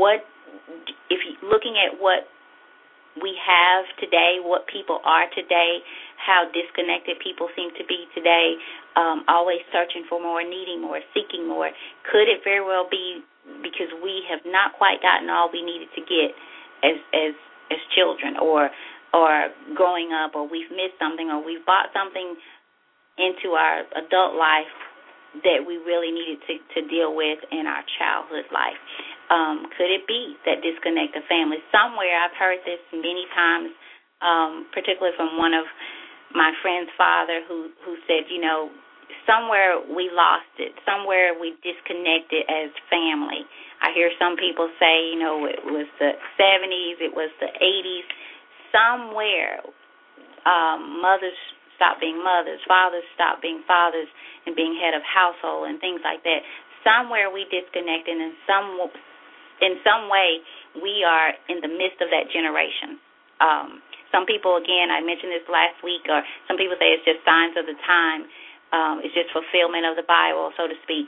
if you're looking at what we have today, what people are today, how disconnected people seem to be today, always searching for more, needing more, seeking more, could it very well be because we have not quite gotten all we needed to get as children, or growing up, or we've missed something, or we've bought something into our adult life that we really needed to deal with in our childhood life? Could it be that disconnect of family? Somewhere, I've heard this many times, particularly from one of my friend's father who said, somewhere we lost it. Somewhere we disconnected as family. I hear some people say, it was the 70s, it was the 80s. Somewhere mothers stopped being mothers, fathers stopped being fathers and being head of household and things like that. Somewhere we disconnected, and in some way we are in the midst of that generation. Some people, again, I mentioned this last week, or some people say it's just signs of the time. It's just fulfillment of the Bible, so to speak.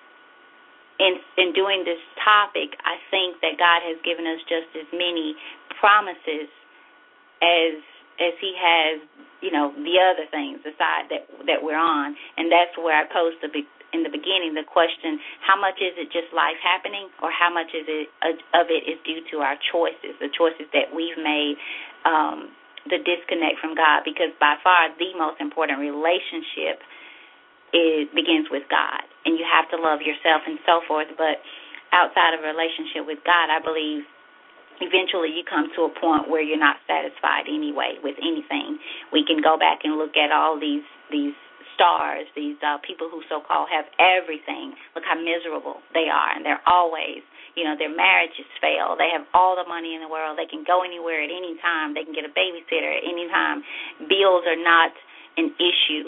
In doing this topic, I think that God has given us just as many promises as he has, the other things, the side that we're on. And that's where I posed in the beginning the question, how much is it just life happening, or how much of it is due to our choices, the choices that we've made, the disconnect from God? Because by far the most important relationship begins with God, and you have to love yourself and so forth. But outside of a relationship with God, I believe eventually you come to a point where you're not satisfied anyway with anything. We can go back and look at all these stars, these people who so-called have everything. Look how miserable they are, and they're always, their marriages fail. They have all the money in the world. They can go anywhere at any time. They can get a babysitter at any time. Bills are not an issue.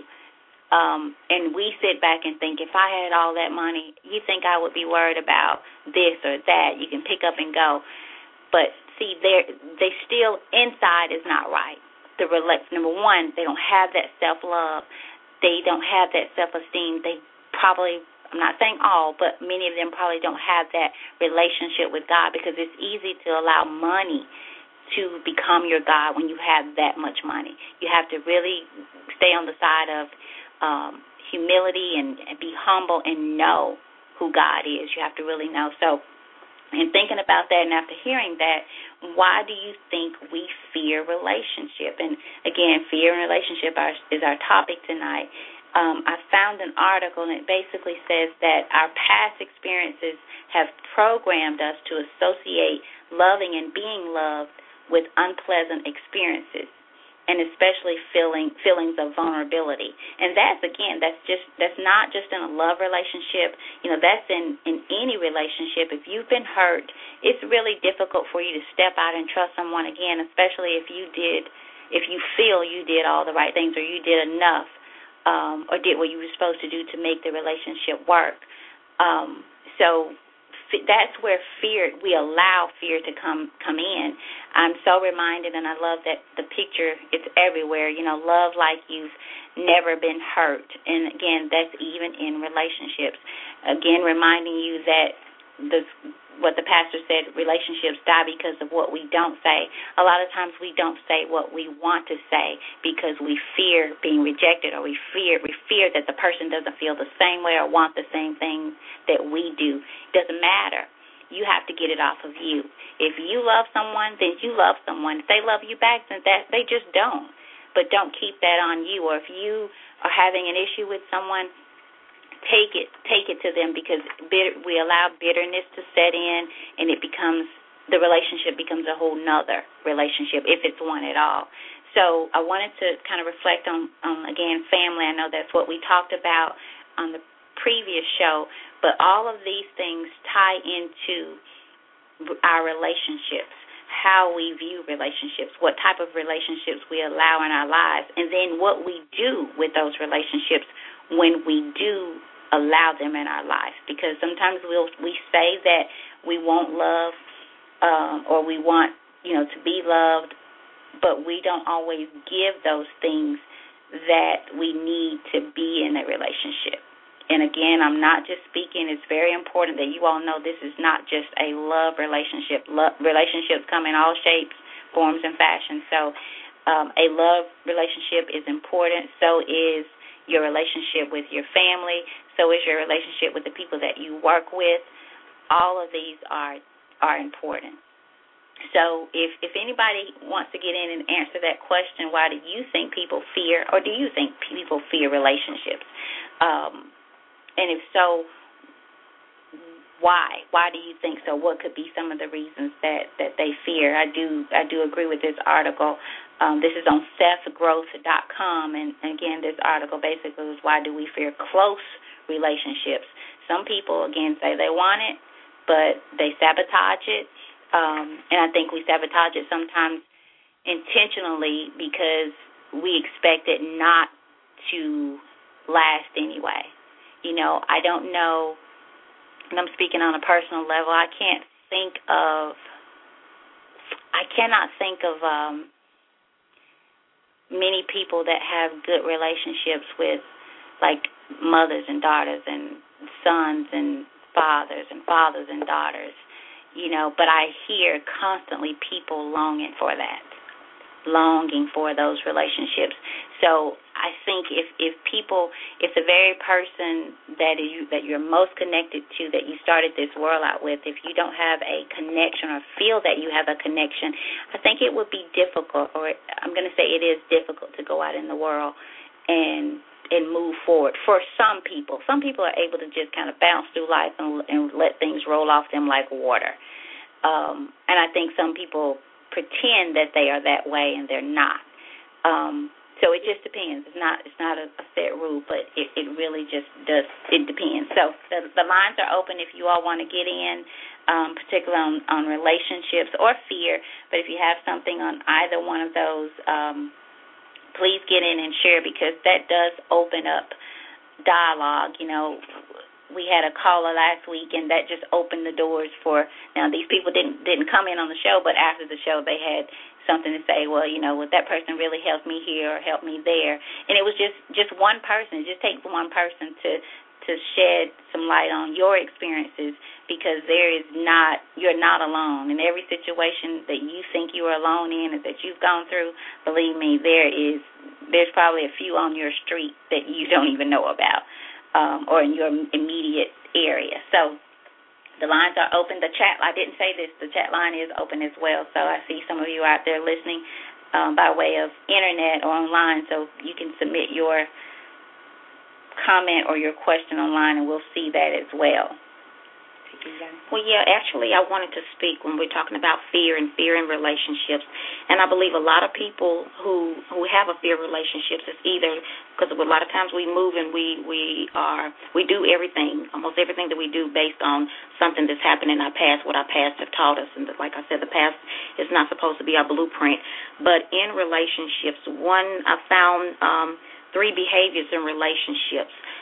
And we sit back and think, if I had all that money, you think I would be worried about this or that. You can pick up and go. But, see, they still, inside is not right. Number one, they don't have that self-love. They don't have that self-esteem. They probably, I'm not saying all, but many of them probably don't have that relationship with God, because it's easy to allow money to become your God when you have that much money. You have to really stay on the side of humility and be humble and know who God is. You have to really know. So, in thinking about that, and after hearing that, why do you think we fear relationship? And again, fear and relationship is our topic tonight. I found an article, and it basically says that our past experiences have programmed us to associate loving and being loved with unpleasant experiences, and especially feelings of vulnerability. And that's not just in a love relationship. That's in any relationship. If you've been hurt, it's really difficult for you to step out and trust someone again, especially if you feel you did all the right things, or you did enough, or did what you were supposed to do to make the relationship work. So that's where fear, we allow fear to come in. I'm so reminded, and I love that the picture, it's everywhere, love like you've never been hurt. And again, that's even in relationships. Again, reminding you that what the pastor said, relationships die because of what we don't say. A lot of times we don't say what we want to say because we fear being rejected, or we fear that the person doesn't feel the same way or want the same thing that we do. It doesn't matter. You have to get it off of you. If you love someone, then you love someone. If they love you back, then they just don't. But don't keep that on you. Or if you are having an issue with someone, take it to them, because we allow bitterness to set in, and the relationship becomes a whole nother relationship, if it's one at all. So I wanted to kind of reflect on again, family. I know that's what we talked about on the previous show, but all of these things tie into our relationships, how we view relationships, what type of relationships we allow in our lives, and then what we do with those relationships when we do allow them in our lives. Because sometimes we say that we want love, or we want to be loved, but we don't always give those things that we need to be in a relationship. And again, I'm not just speaking, it's very important that you all know this is not just a love relationship. Relationships come in all shapes, forms, and fashions. So a love relationship is important. So is your relationship with your family. So is your relationship with the people that you work with. All of these are important. So if anybody wants to get in and answer that question, why do you think people fear, or do you think people fear relationships? And if so, why? Why do you think so? What could be some of the reasons that they fear? I do agree with this article. This is on SethGrowth.com, and again, this article basically is, why do we fear close relationships? Some people, again, say they want it, but they sabotage it, and I think we sabotage it sometimes intentionally because we expect it not to last anyway. I don't know, and I'm speaking on a personal level, I cannot think of many people that have good relationships with, like, mothers and daughters and sons and fathers and daughters, but I hear constantly people longing for those relationships. So I think if the very person that you're most connected to, that you started this world out with, if you don't have a connection or feel that you have a connection, I think it would be difficult, or I'm going to say it is difficult, to go out in the world and move forward. For some people are able to just kind of bounce through life and let things roll off them like water. And I think some people pretend that they are that way, and they're not. So it just depends. It's not a set rule, but it really just does. It depends. So the lines are open if you all want to get in, particularly on relationships or fear. But if you have something on either one of those, please get in and share, because that does open up dialogue. We had a caller last week, and that just opened the doors for. Now, these people didn't come in on the show, but after the show, they had something to say. Well, well, that person really helped me here or helped me there, and it was just one person. It just takes one person to shed some light on your experiences, because you're not alone. In every situation that you think you are alone in or that you've gone through, believe me, there's probably a few on your street that you don't even know about. Or in your immediate area. So the lines are open. The chat, I didn't say this, the chat line is open as well. So I see some of you out there listening by way of internet or online, so you can submit your comment or your question online, and we'll see that as well. Well, yeah, actually, I wanted to speak when we're talking about fear in relationships, and I believe a lot of people who have a fear of relationships is either because a lot of times we move and we do everything, almost everything that we do based on something that's happened in our past, what our past have taught us, and like I said, the past is not supposed to be our blueprint. But in relationships, I found 3 behaviors in relationships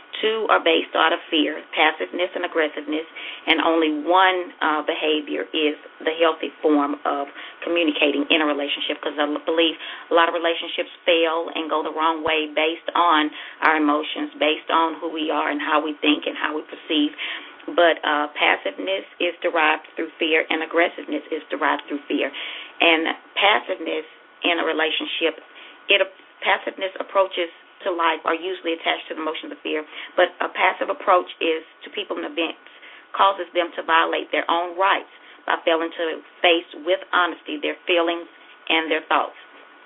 2 are based out of fear, passiveness and aggressiveness, and only one behavior is the healthy form of communicating in a relationship, because I believe a lot of relationships fail and go the wrong way based on our emotions, based on who we are and how we think and how we perceive. But passiveness is derived through fear, and aggressiveness is derived through fear. And passiveness in a relationship, passiveness approaches to life are usually attached to the emotions of fear, but a passive approach is to people and events, causes them to violate their own rights by failing to face with honesty their feelings and their thoughts.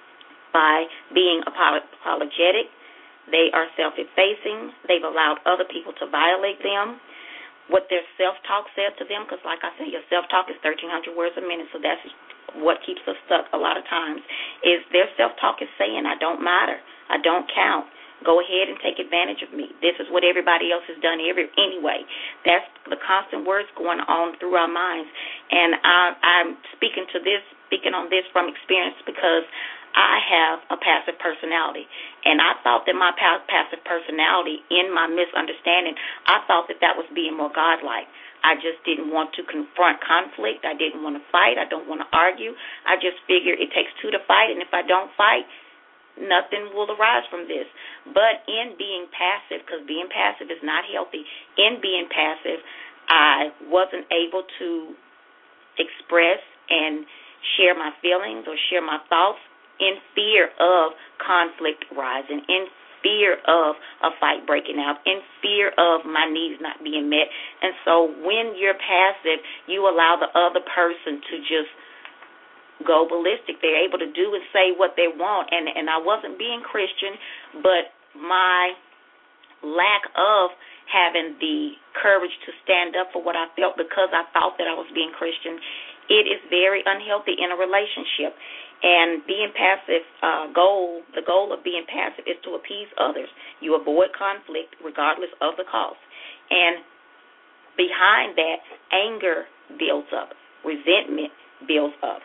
By being apologetic, they are self-effacing. They've allowed other people to violate them. What their self-talk says to them, because like I said, your self-talk is 1,300 words a minute, so that's what keeps us stuck a lot of times, is their self-talk is saying, I don't matter, I don't count, go ahead and take advantage of me. This is what everybody else has done anyway. That's the constant words going on through our minds. And I'm speaking on this from experience, because I have a passive personality. And I thought that my passive personality, in my misunderstanding, I thought that was being more godlike. I just didn't want to confront conflict. I didn't want to fight. I don't want to argue. I just figured it takes 2 to fight, and if I don't fight, nothing will arise from this. But in being passive, because being passive is not healthy, in being passive, I wasn't able to express and share my feelings or share my thoughts in fear of conflict rising, in fear of a fight breaking out, in fear of my needs not being met. And so when you're passive, you allow the other person to just go ballistic. They're able to do and say what they want. And I wasn't being Christian, but my lack of having the courage to stand up for what I felt because I thought that I was being Christian, it is very unhealthy in a relationship. And being passive, the goal of being passive is to appease others. You avoid conflict regardless of the cost. And behind that, anger builds up. Resentment builds up.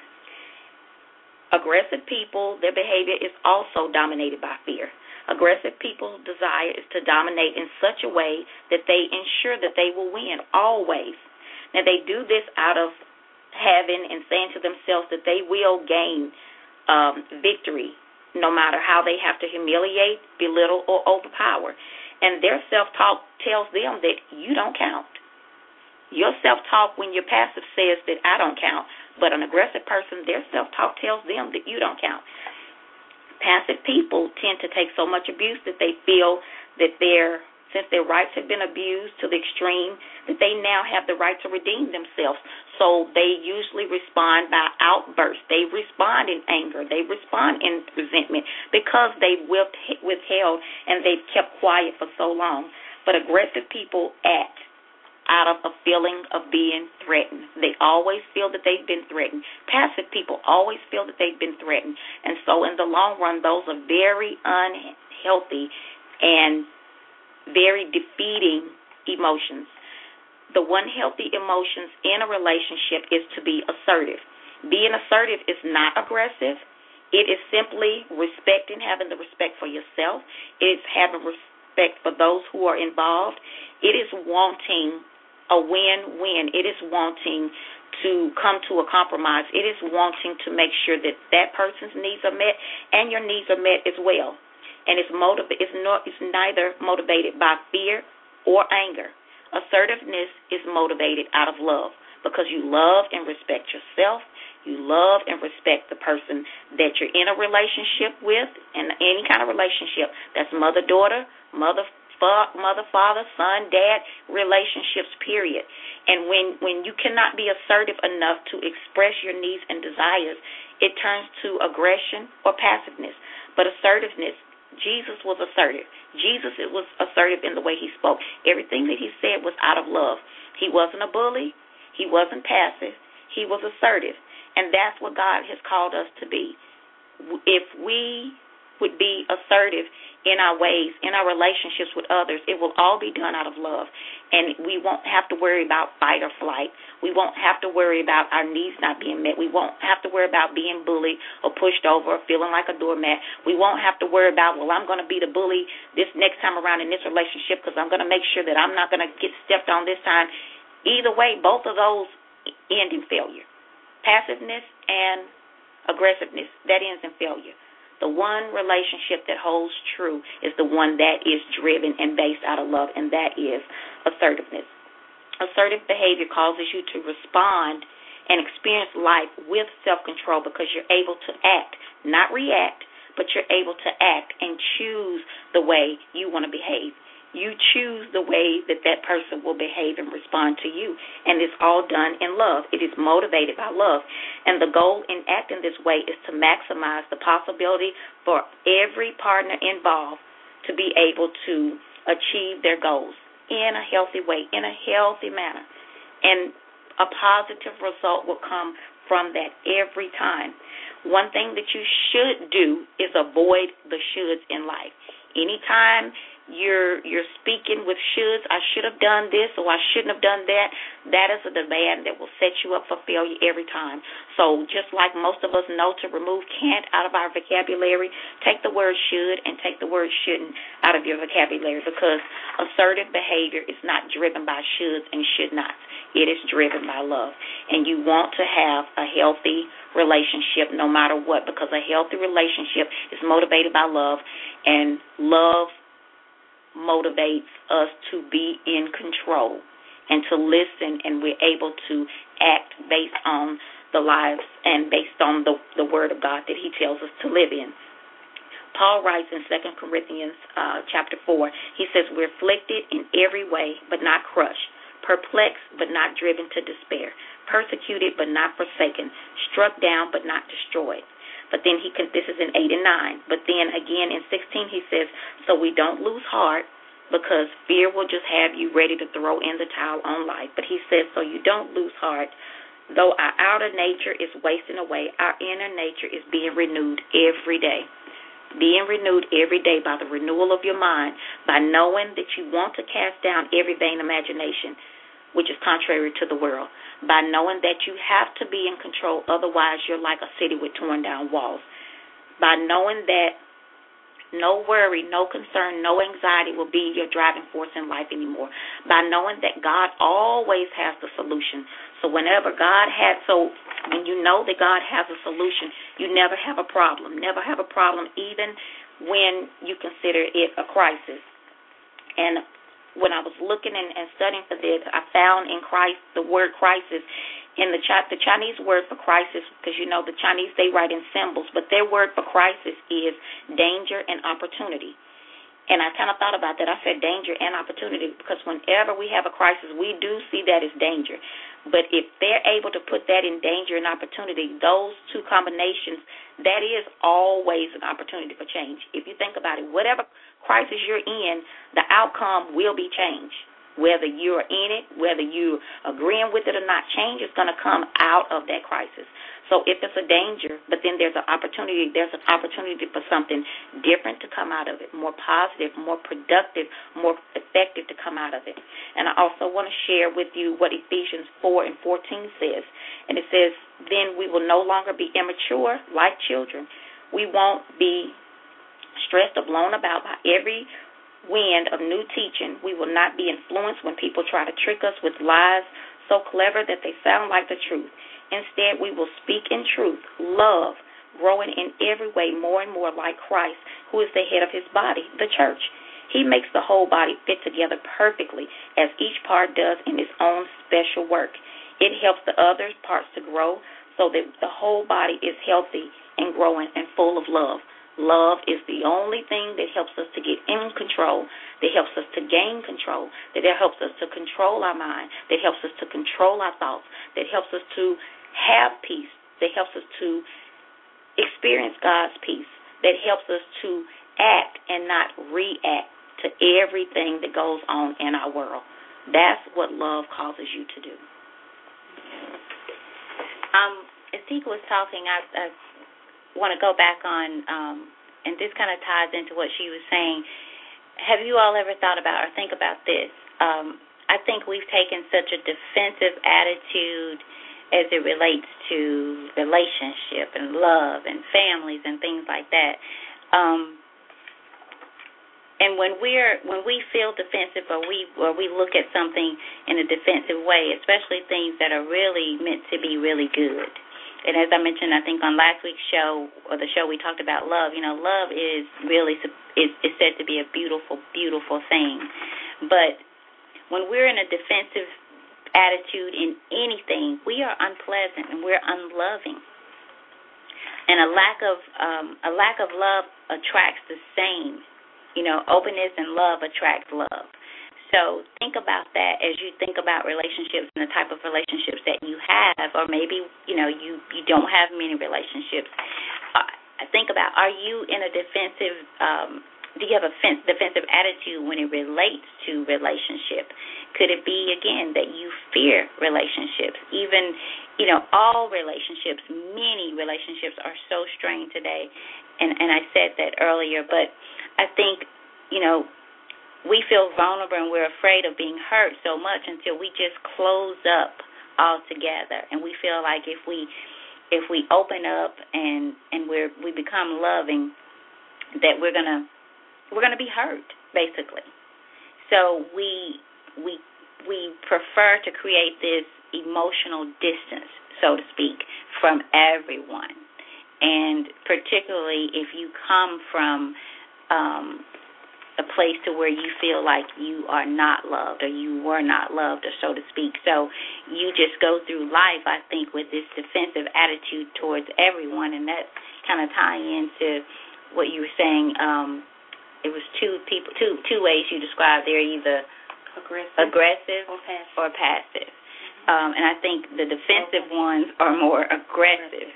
Aggressive people, their behavior is also dominated by fear. Aggressive people's desire is to dominate in such a way that they ensure that they will win always. Now, they do this out of having and saying to themselves that they will gain victory no matter how they have to humiliate, belittle, or overpower. And their self-talk tells them that you don't count. Your self-talk when you're passive says that I don't count, but an aggressive person, their self-talk tells them that you don't count. Passive people tend to take so much abuse that they feel that since their rights have been abused to the extreme, that they now have the right to redeem themselves. So they usually respond by outbursts. They respond in anger. They respond in resentment because they withheld and they've kept quiet for so long. But aggressive people act out of a feeling of being threatened. They always feel that they've been threatened. Passive people always feel that they've been threatened. And so in the long run, those are very unhealthy and very defeating emotions. The one healthy emotions in a relationship is to be assertive. Being assertive is not aggressive. It is simply respecting, having the respect for yourself. It is having respect for those who are involved. It is wanting a win-win. It is wanting to come to a compromise. It is wanting to make sure that that person's needs are met and your needs are met as well. And it's neither motivated by fear or anger. Assertiveness is motivated out of love because you love and respect yourself. You love and respect the person that you're in a relationship with, and any kind of relationship. That's mother-daughter, mother-father, son-dad relationships, period. And when you cannot be assertive enough to express your needs and desires, it turns to aggression or passiveness. But assertiveness, Jesus was assertive. Jesus was assertive in the way he spoke. Everything that he said was out of love. He wasn't a bully. He wasn't passive. He was assertive. And that's what God has called us to be. If we would be assertive in our ways, in our relationships with others. It will all be done out of love. And we won't have to worry about fight or flight. We won't have to worry about our needs not being met. We won't have to worry about being bullied or pushed over or feeling like a doormat. We won't have to worry about, well, I'm going to be the bully this next time around in this relationship because I'm going to make sure that I'm not going to get stepped on this time. Either way, both of those end in failure. Passiveness and aggressiveness, that ends in failure. The one relationship that holds true is the one that is driven and based out of love, and that is assertiveness. Assertive behavior causes you to respond and experience life with self-control because you're able to act, not react, but you're able to act and choose the way you want to behave. You choose the way that that person will behave and respond to you, and it's all done in love. It is motivated by love, and the goal in acting this way is to maximize the possibility for every partner involved to be able to achieve their goals in a healthy way, in a healthy manner, and a positive result will come from that every time. One thing that you should do is avoid the shoulds in life. Anytime you're speaking with shoulds, I should have done this or I shouldn't have done that, that is a demand that will set you up for failure every time. So just like most of us know to remove can't out of our vocabulary, take the word should and take the word shouldn't out of your vocabulary, because assertive behavior is not driven by shoulds and should nots. It is driven by love. And you want to have a healthy relationship no matter what, because a healthy relationship is motivated by love, and love motivates us to be in control and to listen, and we're able to act based on the lives and based on the word of God that he tells us to live in. Paul writes in 2 Corinthians chapter 4, he says, we're afflicted in every way but not crushed, perplexed but not driven to despair, persecuted but not forsaken, struck down but not destroyed. But then this is in 8 and 9. But then again in 16 he says, so we don't lose heart, because fear will just have you ready to throw in the towel on life. But he says, so you don't lose heart. Though our outer nature is wasting away, our inner nature is being renewed every day. Being renewed every day by the renewal of your mind, by knowing that you want to cast down every vain imagination, which is contrary to the world, by knowing that you have to be in control, otherwise you're like a city with torn down walls, by knowing that no worry, no concern, no anxiety will be your driving force in life anymore, by knowing that God always has the solution. So when you know that God has a solution, you never have a problem, even when you consider it a crisis. And when I was looking and studying for this, I found in Christ the word crisis. In the Chinese word for crisis, because you know the Chinese, they write in symbols, but their word for crisis is danger and opportunity. And I kind of thought about that. I said danger and opportunity, because whenever we have a crisis, we do see that as danger. But if they're able to put that in danger and opportunity, those two combinations, that is always an opportunity for change. If you think about it, whatever crisis you're in, the outcome will be change. Whether you're in it, whether you're agreeing with it or not, change is going to come out of that crisis. So if it's a danger, but then there's an opportunity for something different to come out of it, more positive, more productive, more effective to come out of it. And I also want to share with you what Ephesians 4 and 14 says. And it says, then we will no longer be immature like children. We won't be stressed or blown about by every wind of new teaching. We will not be influenced when people try to trick us with lies so clever that they sound like the truth. Instead, we will speak in truth, love, growing in every way more and more like Christ, who is the head of his body, the church. He makes the whole body fit together perfectly, as each part does in its own special work. It helps the other parts to grow so that the whole body is healthy and growing and full of love. Love is the only thing that helps us to get in control, that helps us to gain control, that helps us to control our mind, that helps us to control our thoughts, that helps us to have peace, that helps us to experience God's peace, that helps us to act and not react to everything that goes on in our world. That's what love causes you to do. As Tika was talking, I want to go back on and this kind of ties into what she was saying, have you all ever thought about or think about this? I think we've taken such a defensive attitude as it relates to relationship and love and families and things like that. And when we feel defensive or we look at something in a defensive way, especially things that are really meant to be really good. And as I mentioned, I think on last week's show, or the show we talked about love, love is really is said to be a beautiful, beautiful thing. But when we're in a defensive attitude in anything, we are unpleasant and we're unloving. And a lack of love attracts the same. Openness and love attracts love. So think about that as you think about relationships and the type of relationships that you have, or maybe you don't have many relationships. Think about, are you in a defensive? Do you have a defensive attitude when it relates to relationship? Could it be, again, that you fear relationships? Even, all relationships, many relationships are so strained today. And I said that earlier, but I think, we feel vulnerable and we're afraid of being hurt so much until we just close up altogether. And we feel like if we open up and we become loving, that we're gonna be hurt, basically. So we prefer to create this emotional distance, so to speak, from everyone. And particularly if you come from a place to where you feel like you are not loved or you were not loved, or so to speak. So you just go through life, I think, with this defensive attitude towards everyone, and that kind of tie into what you were saying. It was two ways you described there, either aggressive or passive. And I think the defensive ones are more aggressive.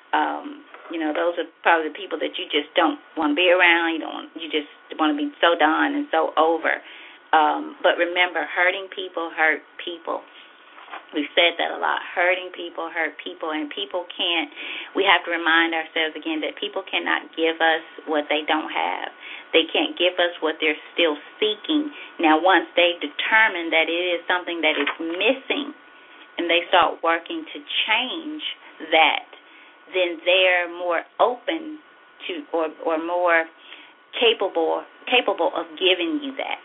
Those are probably the people that you just don't want to be around. You just want to be so done and so over. But remember, hurting people hurt people. We've said that a lot. Hurting people hurt people, and people can't. We have to remind ourselves again that people cannot give us what they don't have. They can't give us what they're still seeking. Now, once they determine that it is something that is missing, and they start working to change that, then they're more open to or more capable of giving you that.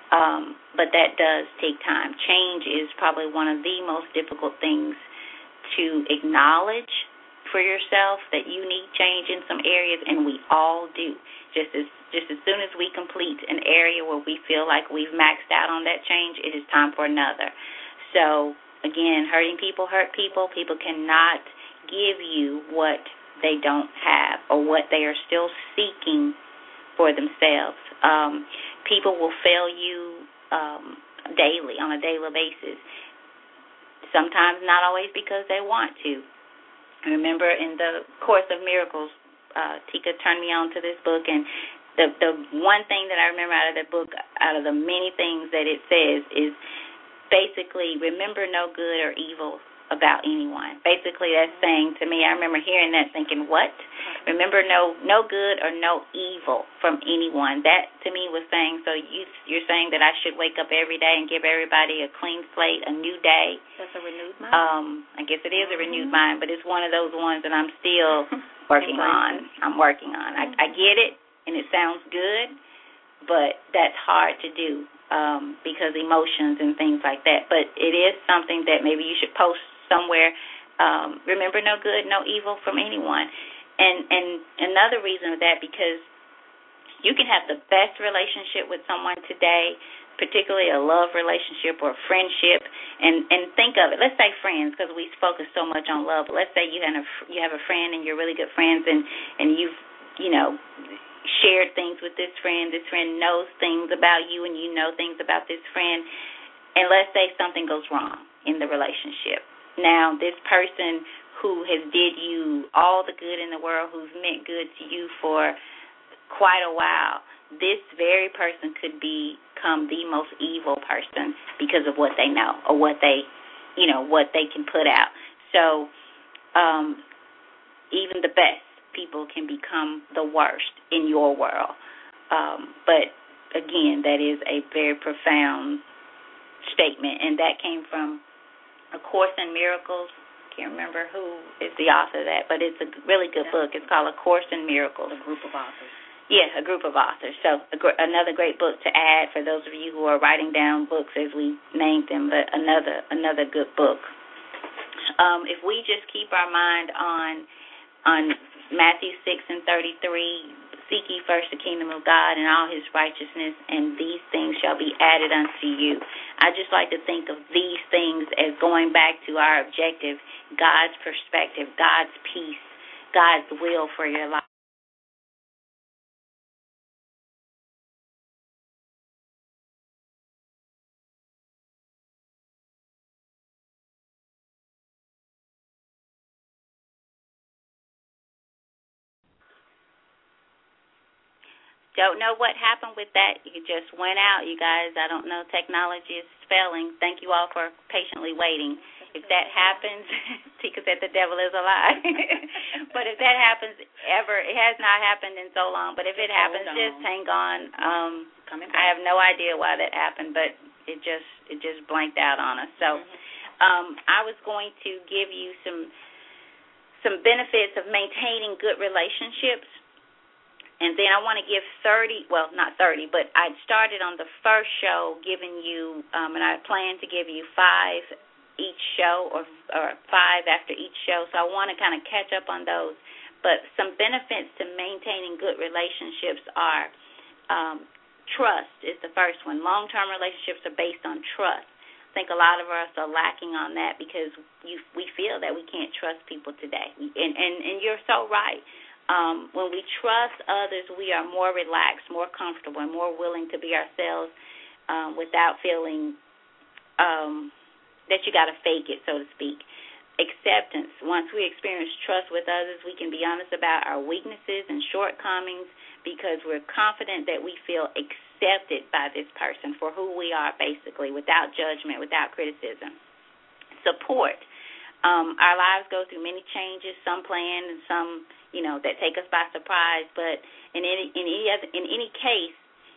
But that does take time. Change is probably one of the most difficult things to acknowledge for yourself, that you need change in some areas, and we all do. Just as soon as we complete an area where we feel like we've maxed out on that change, it is time for another. So, again, hurting people hurt people. People cannot give you what they don't have or what they are still seeking for themselves. People will fail you daily, on a daily basis. Sometimes not always because they want to. I remember in the Course of Miracles, Tika turned me on to this book, and the one thing that I remember out of that book, out of the many things that it says, is basically remember no good or evil about anyone. Basically, that's saying to me, I remember hearing that thinking, what? Remember no good or no evil from anyone. That, to me, was saying, so you're saying that I should wake up every day and give everybody a clean slate, a new day. That's a renewed mind. I guess it is a renewed mind, but it's one of those ones that I'm still working on. I get it, and it sounds good, but that's hard to do because emotions and things like that. But it is something that maybe you should post somewhere. Remember no good, no evil from anyone. And another reason of that, because you can have the best relationship with someone today, particularly a love relationship or a friendship, and think of it. Let's say friends, because we focus so much on love. But let's say you have a friend and you're really good friends, and you've shared things with this friend. This friend knows things about you, and you know things about this friend. And let's say something goes wrong in the relationship. Now, this person who has did you all the good in the world, who's meant good to you for quite a while, this very person could become the most evil person because of what they know or what they can put out. So even the best people can become the worst in your world. But, again, that is a very profound statement, and that came from A Course in Miracles. Can't remember who is the author of that, but it's a really good book. It's called A Course in Miracles. A group of authors. Yeah, a group of authors. So another great book to add for those of you who are writing down books as we named them, but another good book. If we just keep our mind on Matthew 6:33, seek ye first the kingdom of God and all his righteousness, and these things shall be added unto you. I just like to think of these things as going back to our objective, God's perspective, God's peace, God's will for your life. Don't know what happened with that. You just went out, you guys. I don't know. Technology is failing. Thank you all for patiently waiting. If that happens, Tika said the devil is a lie. But if that happens ever, it has not happened in so long, but if it happens, just hang on. I have no idea why that happened, but it just blanked out on us. So I was going to give you some benefits of maintaining good relationships. And then I want to give 30, well, not 30, but I started on the first show giving you, and I plan to give you 5 each show or 5 after each show. So I want to kind of catch up on those. But some benefits to maintaining good relationships are trust is the first one. Long-term relationships are based on trust. I think a lot of us are lacking on that because we feel that we can't trust people today. And you're so right. When we trust others, we are more relaxed, more comfortable, and more willing to be ourselves without feeling that you got to fake it, so to speak. Acceptance. Once we experience trust with others, we can be honest about our weaknesses and shortcomings because we're confident that we feel accepted by this person for who we are, basically, without judgment, without criticism. Support. Our lives go through many changes, some planned and some, that take us by surprise. But in any case,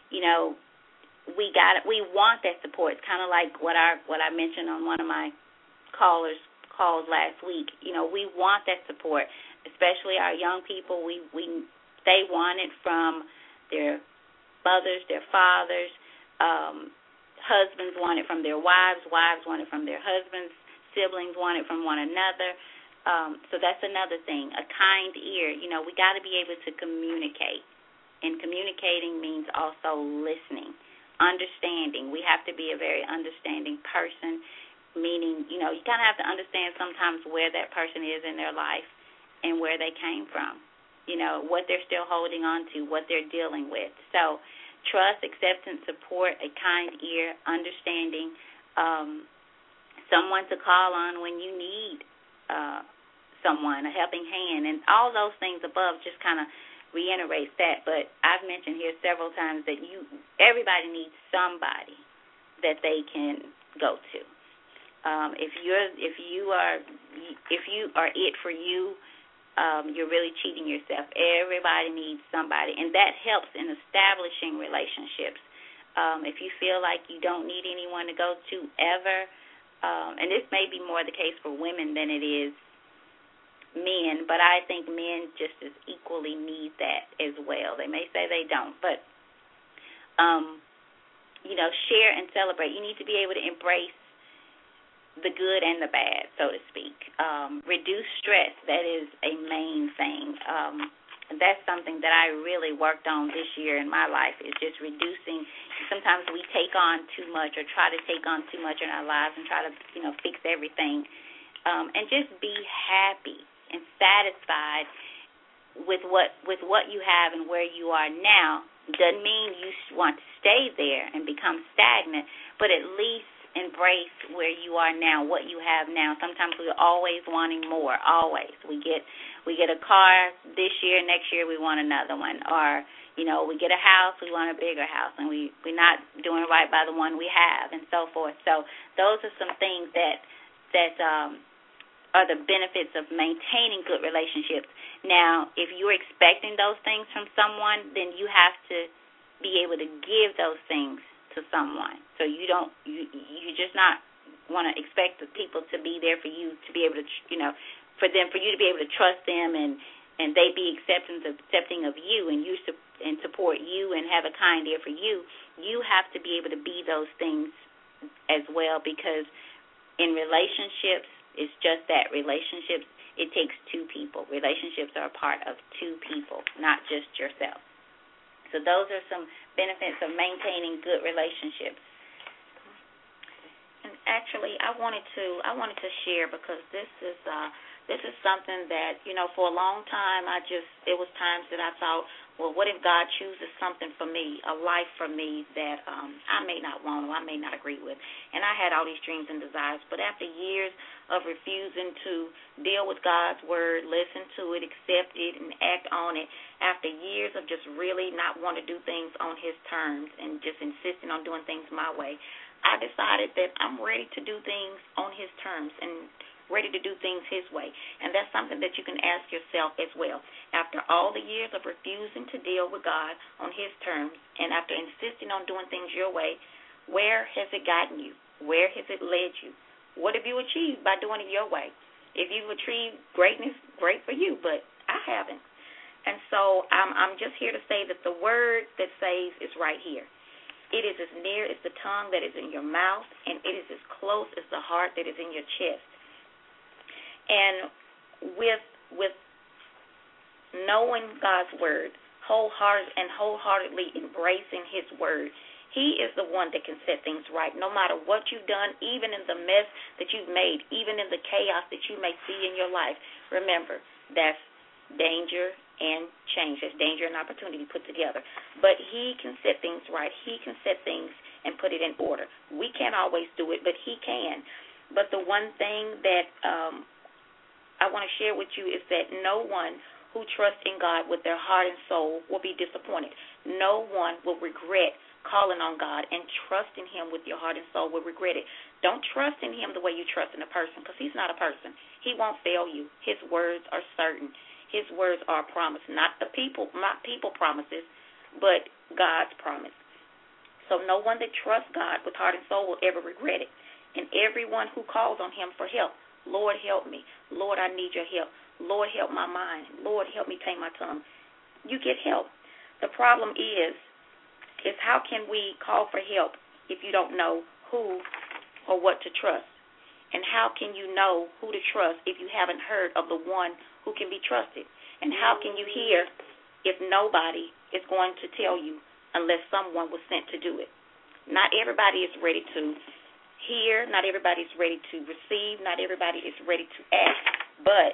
we want that support. It's kind of like what I mentioned on one of my calls last week. We want that support, especially our young people. They want it from their mothers, their fathers. Husbands want it from their wives. Wives want it from their husbands. Siblings want it from one another. So that's another thing. A kind ear. We got to be able to communicate. And communicating means also listening, understanding. We have to be a very understanding person, meaning, you kind of have to understand sometimes where that person is in their life and where they came from, what they're still holding on to, what they're dealing with. So trust, acceptance, support, a kind ear, understanding, someone to call on when you need someone, a helping hand, and all those things above just kind of reiterates that. But I've mentioned here several times that everybody needs somebody that they can go to. If you are it for you, you're really cheating yourself. Everybody needs somebody, and that helps in establishing relationships. If you feel like you don't need anyone to go to ever. And this may be more the case for women than it is men, but I think men just as equally need that as well. They may say they don't, but, share and celebrate. You need to be able to embrace the good and the bad, so to speak. Reduce stress. That is a main thing. That's something that I really worked on this year in my life, is just reducing. Sometimes we take on too much or try to take on too much in our lives and try to, fix everything. And just be happy and satisfied with what you have and where you are now. Doesn't mean you want to stay there and become stagnant, but at least embrace where you are now, what you have now. Sometimes we're always wanting more, always. We get a car this year, next year we want another one. Or, we get a house, we want a bigger house, and we're not doing right by the one we have, and so forth. So those are some things that are the benefits of maintaining good relationships. Now, if you're expecting those things from someone, then you have to be able to give those things to someone. So you just not want to expect the people to be there for you to be able to, for you to be able to trust them and they be accepting of you and support you and have a kind ear for you. You have to be able to be those things as well, because in relationships, it's just that. Relationships, it takes two people. Relationships are a part of two people, not just yourself. So those are some benefits of maintaining good relationships. And actually, I wanted to share, because this is something that, for a long time it was times that I thought, well, what if God chooses something for me, a life for me that I may not want or I may not agree with? And I had all these dreams and desires, but after years of refusing to deal with God's word, listen to it, accept it, and act on it, after years of just really not wanting to do things on His terms and just insisting on doing things my way, I decided that I'm ready to do things on His terms and ready to do things His way. And that's something that you can ask yourself as well. After all the years of refusing to deal with God on His terms, and after insisting on doing things your way, where has it gotten you? Where has it led you? What have you achieved by doing it your way? If you've achieved greatness, great for you, but I haven't. And so I'm just here to say that the word that saves is right here. It is as near as the tongue that is in your mouth, and it is as close as the heart that is in your chest. And with knowing God's word, wholeheartedly embracing His word, He is the one that can set things right, no matter what you've done, even in the mess that you've made, even in the chaos that you may see in your life. Remember, that's danger and change. That's danger and opportunity put together. But He can set things right. He can set things and put it in order. We can't always do it, but He can. But the one thing that I want to share with you is that no one who trusts in God with their heart and soul will be disappointed. No one will regret calling on God and trusting Him with your heart and soul will regret it. Don't trust in Him the way you trust in a person, because He's not a person. He won't fail you. His words are certain. His words are a promise, not people promises, but God's promise. So no one that trusts God with heart and soul will ever regret it. And everyone who calls on Him for help, Lord, help me. Lord, I need your help. Lord, help my mind. Lord, help me tame my tongue. You get help. The problem is how can we call for help if you don't know who or what to trust? And how can you know who to trust if you haven't heard of the one who can be trusted? And how can you hear if nobody is going to tell you unless someone was sent to do it? Not everybody is ready to hear. Not everybody is ready to receive. Not everybody is ready to act. But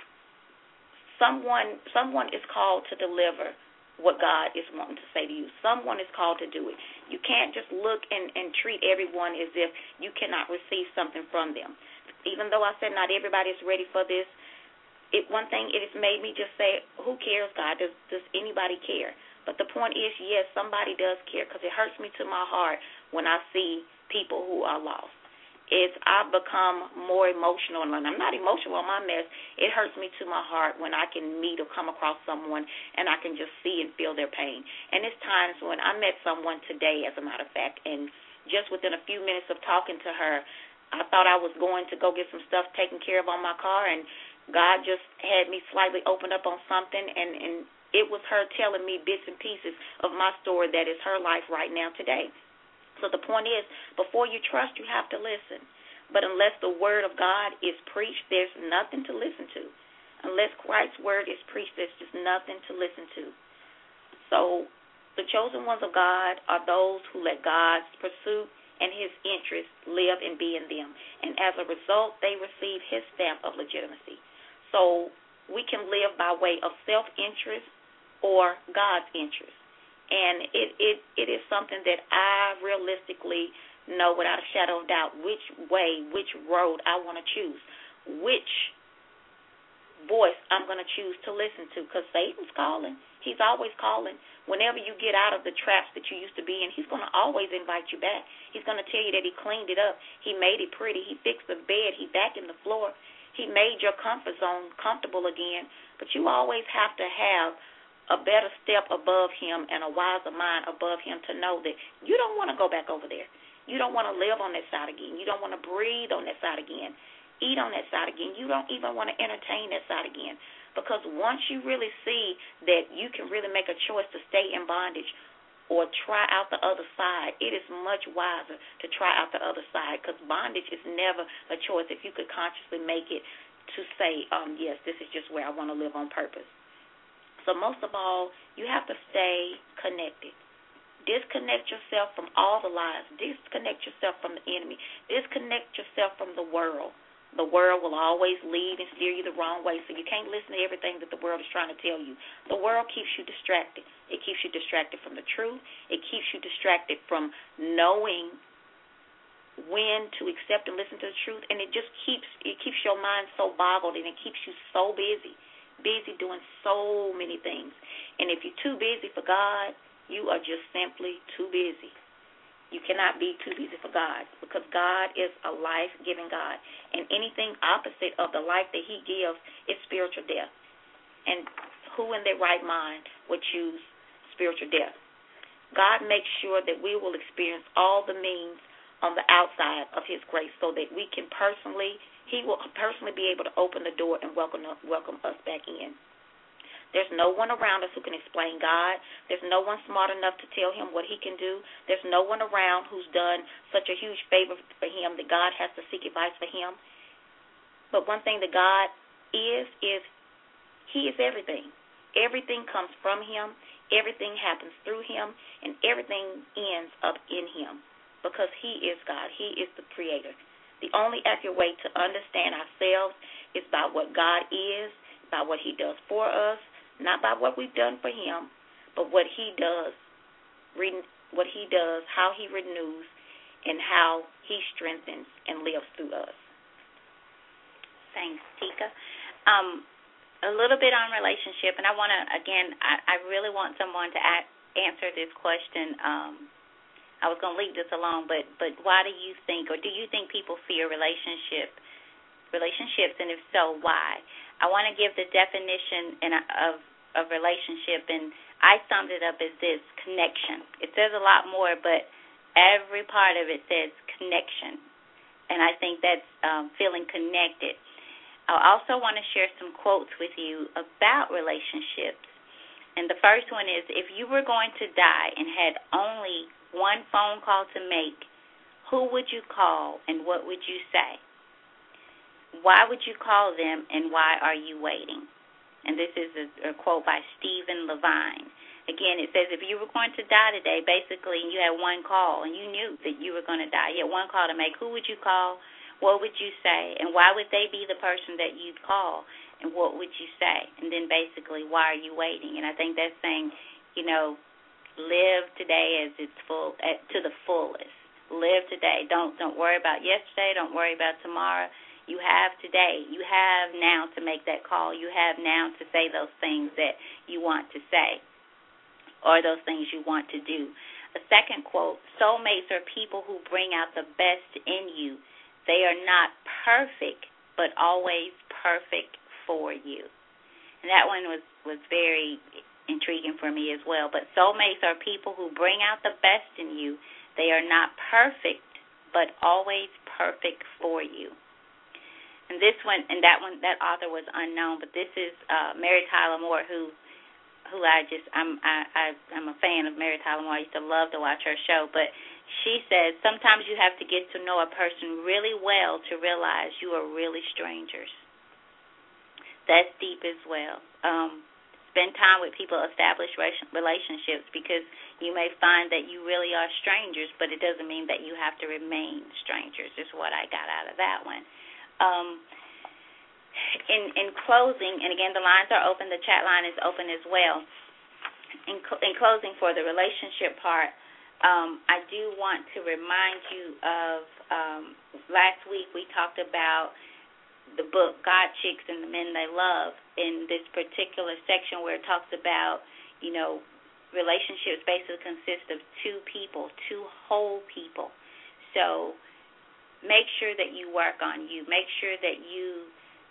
someone is called to deliver what God is wanting to say to you. Someone is called to do it. You can't just look and treat everyone as if you cannot receive something from them. Even though I said not everybody is ready for this, one thing it has made me just say, who cares, God? Does anybody care? But the point is, yes, somebody does care, because it hurts me to my heart when I see people who are lost. I've become more emotional, and I'm not emotional on my mess. It hurts me to my heart when I can meet or come across someone and I can just see and feel their pain. And it's times when I met someone today, as a matter of fact, and just within a few minutes of talking to her, I thought I was going to go get some stuff taken care of on my car, and God just had me slightly open up on something, and it was her telling me bits and pieces of my story that is her life right now today. So the point is, before you trust, you have to listen. But unless the word of God is preached, there's nothing to listen to. Unless Christ's word is preached, there's just nothing to listen to. So the chosen ones of God are those who let God's pursuit and His interest live and be in them. And as a result, they receive His stamp of legitimacy. So we can live by way of self-interest or God's interest. And it is something that I realistically know without a shadow of doubt which road I want to choose, which voice I'm going to choose to listen to, because Satan's calling. He's always calling. Whenever you get out of the traps that you used to be in, he's going to always invite you back. He's going to tell you that he cleaned it up. He made it pretty. He fixed the bed. He vacuumed the floor. He made your comfort zone comfortable again, but you always have to have a better step above him and a wiser mind above him to know that you don't want to go back over there. You don't want to live on that side again. You don't want to breathe on that side again, eat on that side again. You don't even want to entertain that side again. Because once you really see that you can really make a choice to stay in bondage or try out the other side, it is much wiser to try out the other side, because bondage is never a choice if you could consciously make it to say, yes, this is just where I want to live on purpose. So most of all, you have to stay connected. Disconnect yourself from all the lies. Disconnect yourself from the enemy. Disconnect yourself from the world. The world will always lead and steer you the wrong way, so you can't listen to everything that the world is trying to tell you. The world keeps you distracted. It keeps you distracted from the truth. It keeps you distracted from knowing when to accept and listen to the truth, and it keeps your mind so boggled, and it keeps you so busy doing so many things. And if you're too busy for God, you are just simply too busy. You cannot be too busy for God, because God is a life-giving God. And anything opposite of the life that he gives is spiritual death. And who in their right mind would choose spiritual death? God makes sure that we will experience all the means on the outside of his grace, so that he will personally be able to open the door and welcome us back in. There's no one around us who can explain God. There's no one smart enough to tell him what he can do. There's no one around who's done such a huge favor for him that God has to seek advice for him. But one thing that God is he is everything. Everything comes from him. Everything happens through him. And everything ends up in him, because he is God. He is the creator. The only accurate way to understand ourselves is by what God is, by what he does for us, not by what we've done for him, but what he does, how he renews, and how he strengthens and lives through us. Thanks, Tika. A little bit on relationship, and I want to, again, I really want someone to answer this question. I was going to leave this alone, but why do you think, or do you think people fear relationships, and if so, why? I want to give the definition of relationship, and I summed it up as this: connection. It says a lot more, but every part of it says connection, and I think that's feeling connected. I also want to share some quotes with you about relationships, and the first one is: if you were going to die and had only one phone call to make, who would you call and what would you say? Why would you call them, and why are you waiting? And this is a quote by Stephen Levine. Again, it says if you were going to die today, basically you had one call and you knew that you were going to die. You had one call to make. Who would you call? What would you say? And why would they be the person that you'd call? And what would you say? And then basically, why are you waiting? And I think that's saying, live today as it's to the fullest. Live today. Don't worry about yesterday. Don't worry about tomorrow. You have today. You have now to make that call. You have now to say those things that you want to say, or those things you want to do. A second quote: soulmates are people who bring out the best in you. They are not perfect, but always perfect for you. And that one was very intriguing for me as well. But soulmates are people who bring out the best in you. They are not perfect, but always perfect for you. And this one, and that author was unknown, but this is Mary Tyler Moore, who I'm a fan of Mary Tyler Moore. I used to love to watch her show, but she says sometimes you have to get to know a person really well to realize you are really strangers. That's deep as well. Spend time with people, establish relationships, because you may find that you really are strangers, but it doesn't mean that you have to remain strangers, is what I got out of that one. In closing, and again, the lines are open, the chat line is open as well. In closing, for the relationship part, I do want to remind you of last week we talked about the book God Chicks and the Men They Love. In this particular section where it talks about, relationships basically consist of two people, two whole people. So make sure that you work on you. Make sure that you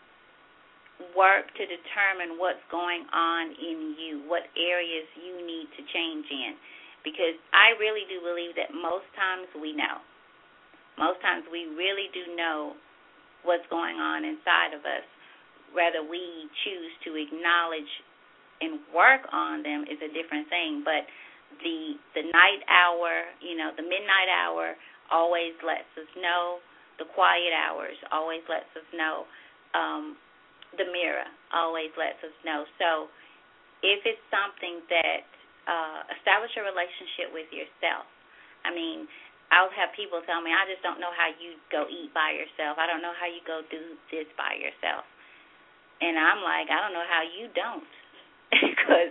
work to determine what's going on in you, what areas you need to change in. Because I really do believe that most times we know. Most times we really do know what's going on inside of us. Whether we choose to acknowledge and work on them is a different thing. But the night hour, the midnight hour always lets us know. The quiet hours always lets us know. The mirror always lets us know. So if it's something that establish a relationship with yourself. I mean, I'll have people tell me, I just don't know how you go eat by yourself. I don't know how you go do this by yourself. And I'm like, I don't know how you don't. Because,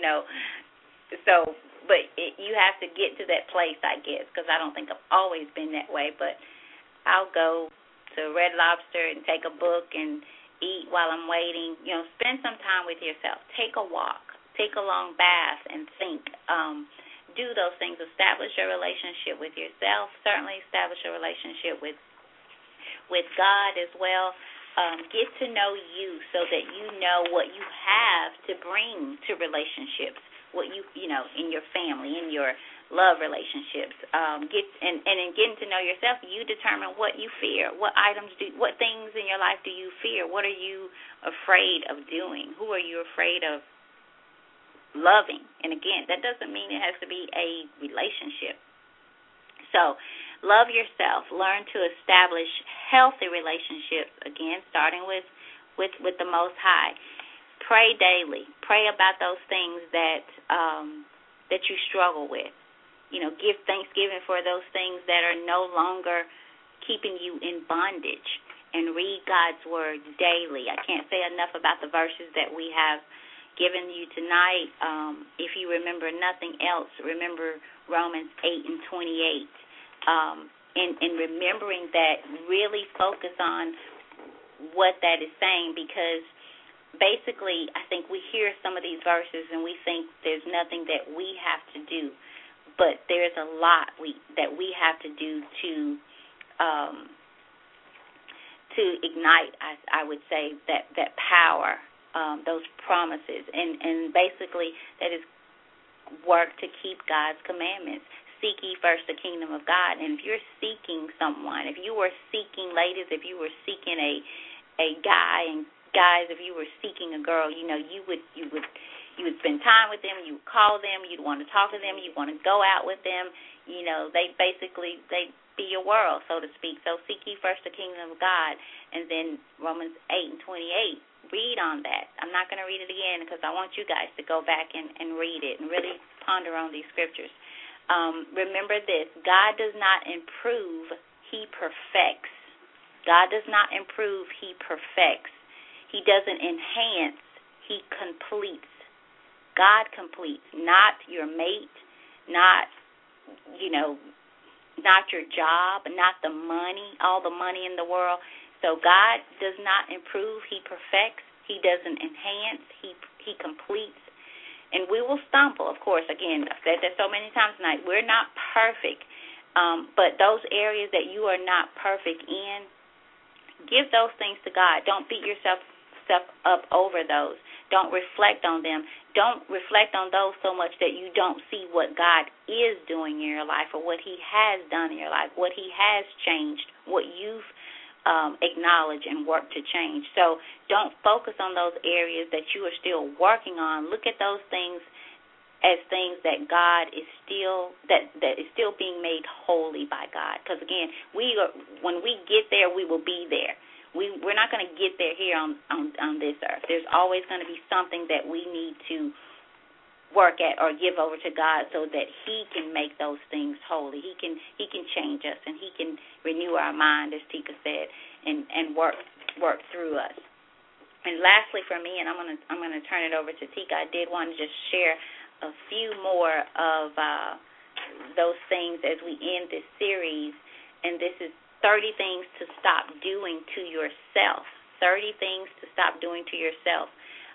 you have to get to that place, I guess, because I don't think I've always been that way. But I'll go to Red Lobster and take a book and eat while I'm waiting. Spend some time with yourself. Take a walk. Take a long bath and think. Do those things. Establish a relationship with yourself. Certainly establish a relationship with God as well. Get to know you so that you know what you have to bring to relationships, what you in your family, in your love relationships. In getting to know yourself, you determine what you fear. What things in your life do you fear? What are you afraid of doing? Who are you afraid of loving? And again, that doesn't mean it has to be a relationship. So love yourself. Learn to establish healthy relationships, again, starting with the Most High. Pray daily. Pray about those things that you struggle with. Give thanksgiving for those things that are no longer keeping you in bondage. And read God's Word daily. I can't say enough about the verses that we have given you tonight. If you remember nothing else, remember Romans 8:28. And remembering that, really focus on what that is saying, because basically I think we hear some of these verses and we think there's nothing that we have to do, but there's a lot that we have to do to ignite, I would say, that power, those promises, and basically that is work to keep God's commandments. Seek ye first the kingdom of God. And if you're seeking someone, if you were seeking, ladies, if you were seeking a guy, and guys, if you were seeking a girl, you would spend time with them, you would call them, you'd want to talk to them, you'd want to go out with them. They be your world, so to speak. So seek ye first the kingdom of God. And then Romans 8:28, read on that. I'm not going to read it again because I want you guys to go back and read it and really ponder on these scriptures. Remember this: God does not improve, He perfects. God does not improve, He perfects. He doesn't enhance, He completes. God completes, not your mate, not your job, not the money, all the money in the world. So God does not improve, He perfects. He doesn't enhance, He completes. And we will stumble, of course. Again, I've said that so many times tonight. We're not perfect. But those areas that you are not perfect in, give those things to God. Don't beat yourself up over those. Don't reflect on them. Don't reflect on those so much that you don't see what God is doing in your life, or what He has done in your life, what He has changed, what you've acknowledge and work to change. So don't focus on those areas that you are still working on. Look at those things as things that God is still that is still being made holy by God. Because again, when we get there, we will be there. We're not going to get there here on this earth. There's always going to be something that we need to work at or give over to God so that He can make those things holy. He can change us, and He can renew our mind, as Tika said, and work through us. And lastly, for me, and I'm gonna turn it over to Tika, I did want to just share a few more of those things as we end this series, and this is 30 things to stop doing to yourself. 30 things to stop doing to yourself.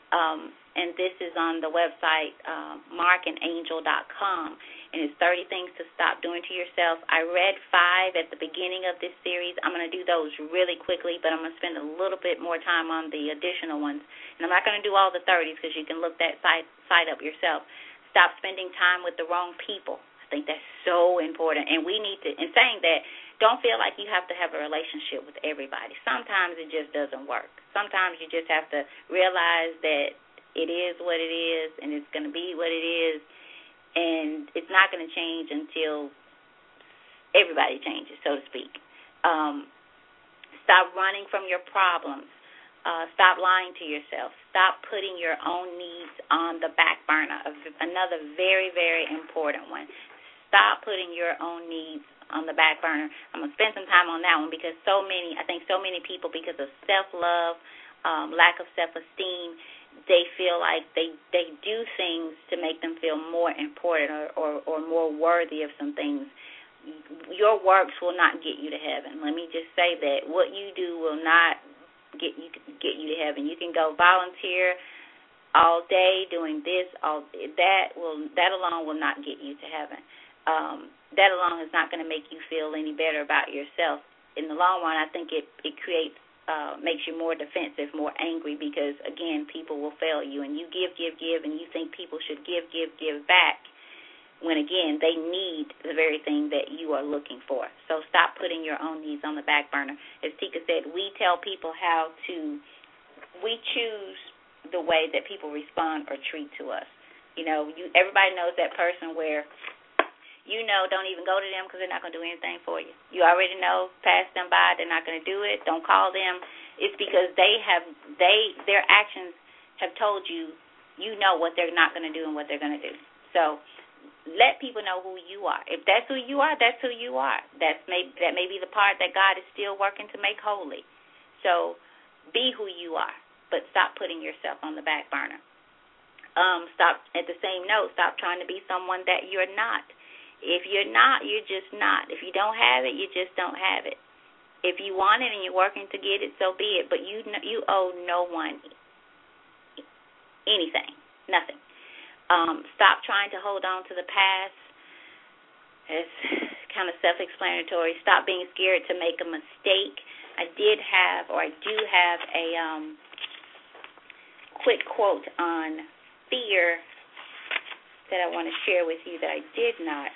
And this is on the website markandangel.com, and it's 30 things to stop doing to yourself. I read 5 at the beginning of this series. I'm going to do those really quickly, but I'm going to spend a little bit more time on the additional ones. And I'm not going to do all the 30s because you can look that site up yourself. Stop spending time with the wrong people. I think that's so important. And we need to, in saying that, don't feel like you have to have a relationship with everybody. Sometimes it just doesn't work. Sometimes you just have to realize that it is what it is, and it's going to be what it is, and it's not going to change until everybody changes, so to speak. Stop running from your problems. Stop lying to yourself. Stop putting your own needs on the back burner. Another very, very important one. Stop putting your own needs on the back burner. I'm going to spend some time on that one because I think so many people, because of self-love, lack of self-esteem, they feel like they do things to make them feel more important or more worthy of some things. Your works will not get you to heaven. Let me just say that. What you do will not get you to heaven. You can go volunteer all day doing this, that alone will not get you to heaven. That alone is not going to make you feel any better about yourself. In the long run, I think it creates makes you more defensive, more angry, because, again, people will fail you. And you give, and you think people should give back when, again, they need the very thing that you are looking for. So stop putting your own needs on the back burner. As Tika said, we tell people we choose the way that people respond or treat to us. Everybody knows that person where don't even go to them because they're not going to do anything for you. You already know, pass them by, they're not going to do it. Don't call them. It's because their actions have told you, what they're not going to do and what they're going to do. So let people know who you are. If that's who you are, that's who you are. That may be the part that God is still working to make holy. So be who you are, but stop putting yourself on the back burner. Stop, at the same note, stop trying to be someone that you're not. If you're not, you're just not. If you don't have it, you just don't have it. If you want it and you're working to get it, so be it. But you owe no one anything, nothing. Stop trying to hold on to the past. It's kind of self-explanatory. Stop being scared to make a mistake. I do have a quick quote on fear that I want to share with you that I did not.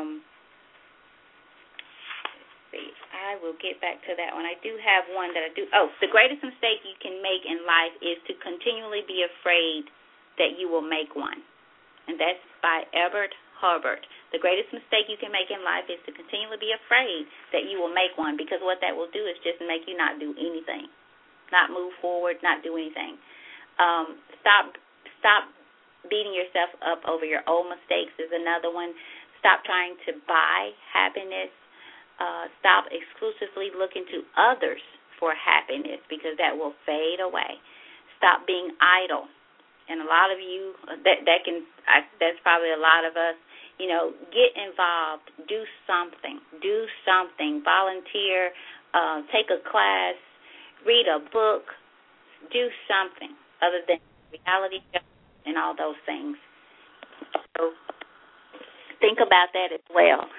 Let's see. I will get back to that one. I do have one that I do. Oh, the greatest mistake you can make in life is to continually be afraid that you will make one. And that's by Albert Hubbard. The greatest mistake you can make in life is to continually be afraid that you will make one, because what that will do is just make you not do anything, not move forward, not do anything. Stop beating yourself up over your old mistakes is another one. Stop trying to buy happiness. Stop exclusively looking to others for happiness, because that will fade away. Stop being idle. And a lot of you, that's probably a lot of us, get involved, do something, volunteer, take a class, read a book, do something other than reality shows and all those things. So think about that as well.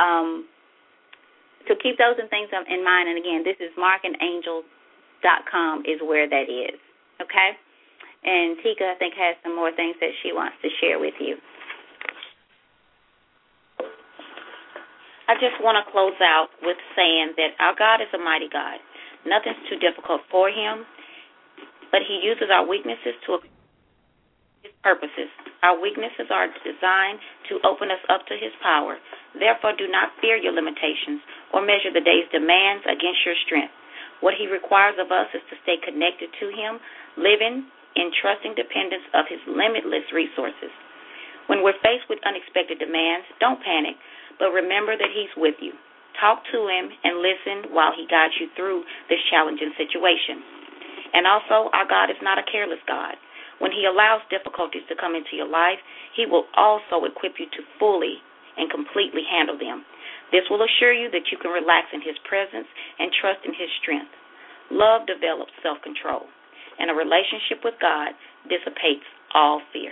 So keep those things in mind. And, again, this is markandangel.com is where that is, okay? And Tika, I think, has some more things that she wants to share with you. I just want to close out with saying that our God is a mighty God. Nothing's too difficult for him, but he uses our weaknesses to his purposes. Our weaknesses are designed to open us up to his power. Therefore, do not fear your limitations or measure the day's demands against your strength. What he requires of us is to stay connected to him, living in trusting dependence of his limitless resources. When we're faced with unexpected demands, don't panic, but remember that he's with you. Talk to him and listen while he guides you through this challenging situation. And also, our God is not a careless God. When he allows difficulties to come into your life, he will also equip you to fully and completely handle them. This will assure you that you can relax in his presence and trust in his strength. Love develops self-control. and a relationship with God dissipates all fear.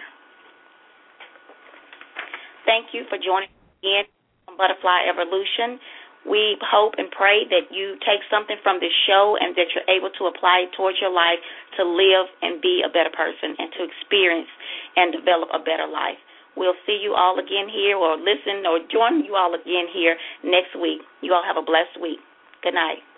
Thank you for joining us again on Butterfly Evolution. We hope and pray that you take something from this show and that you're able to apply it towards your life to live and be a better person and to experience and develop a better life. We'll see you all again here, or listen or join you all again here next week. You all have a blessed week. Good night.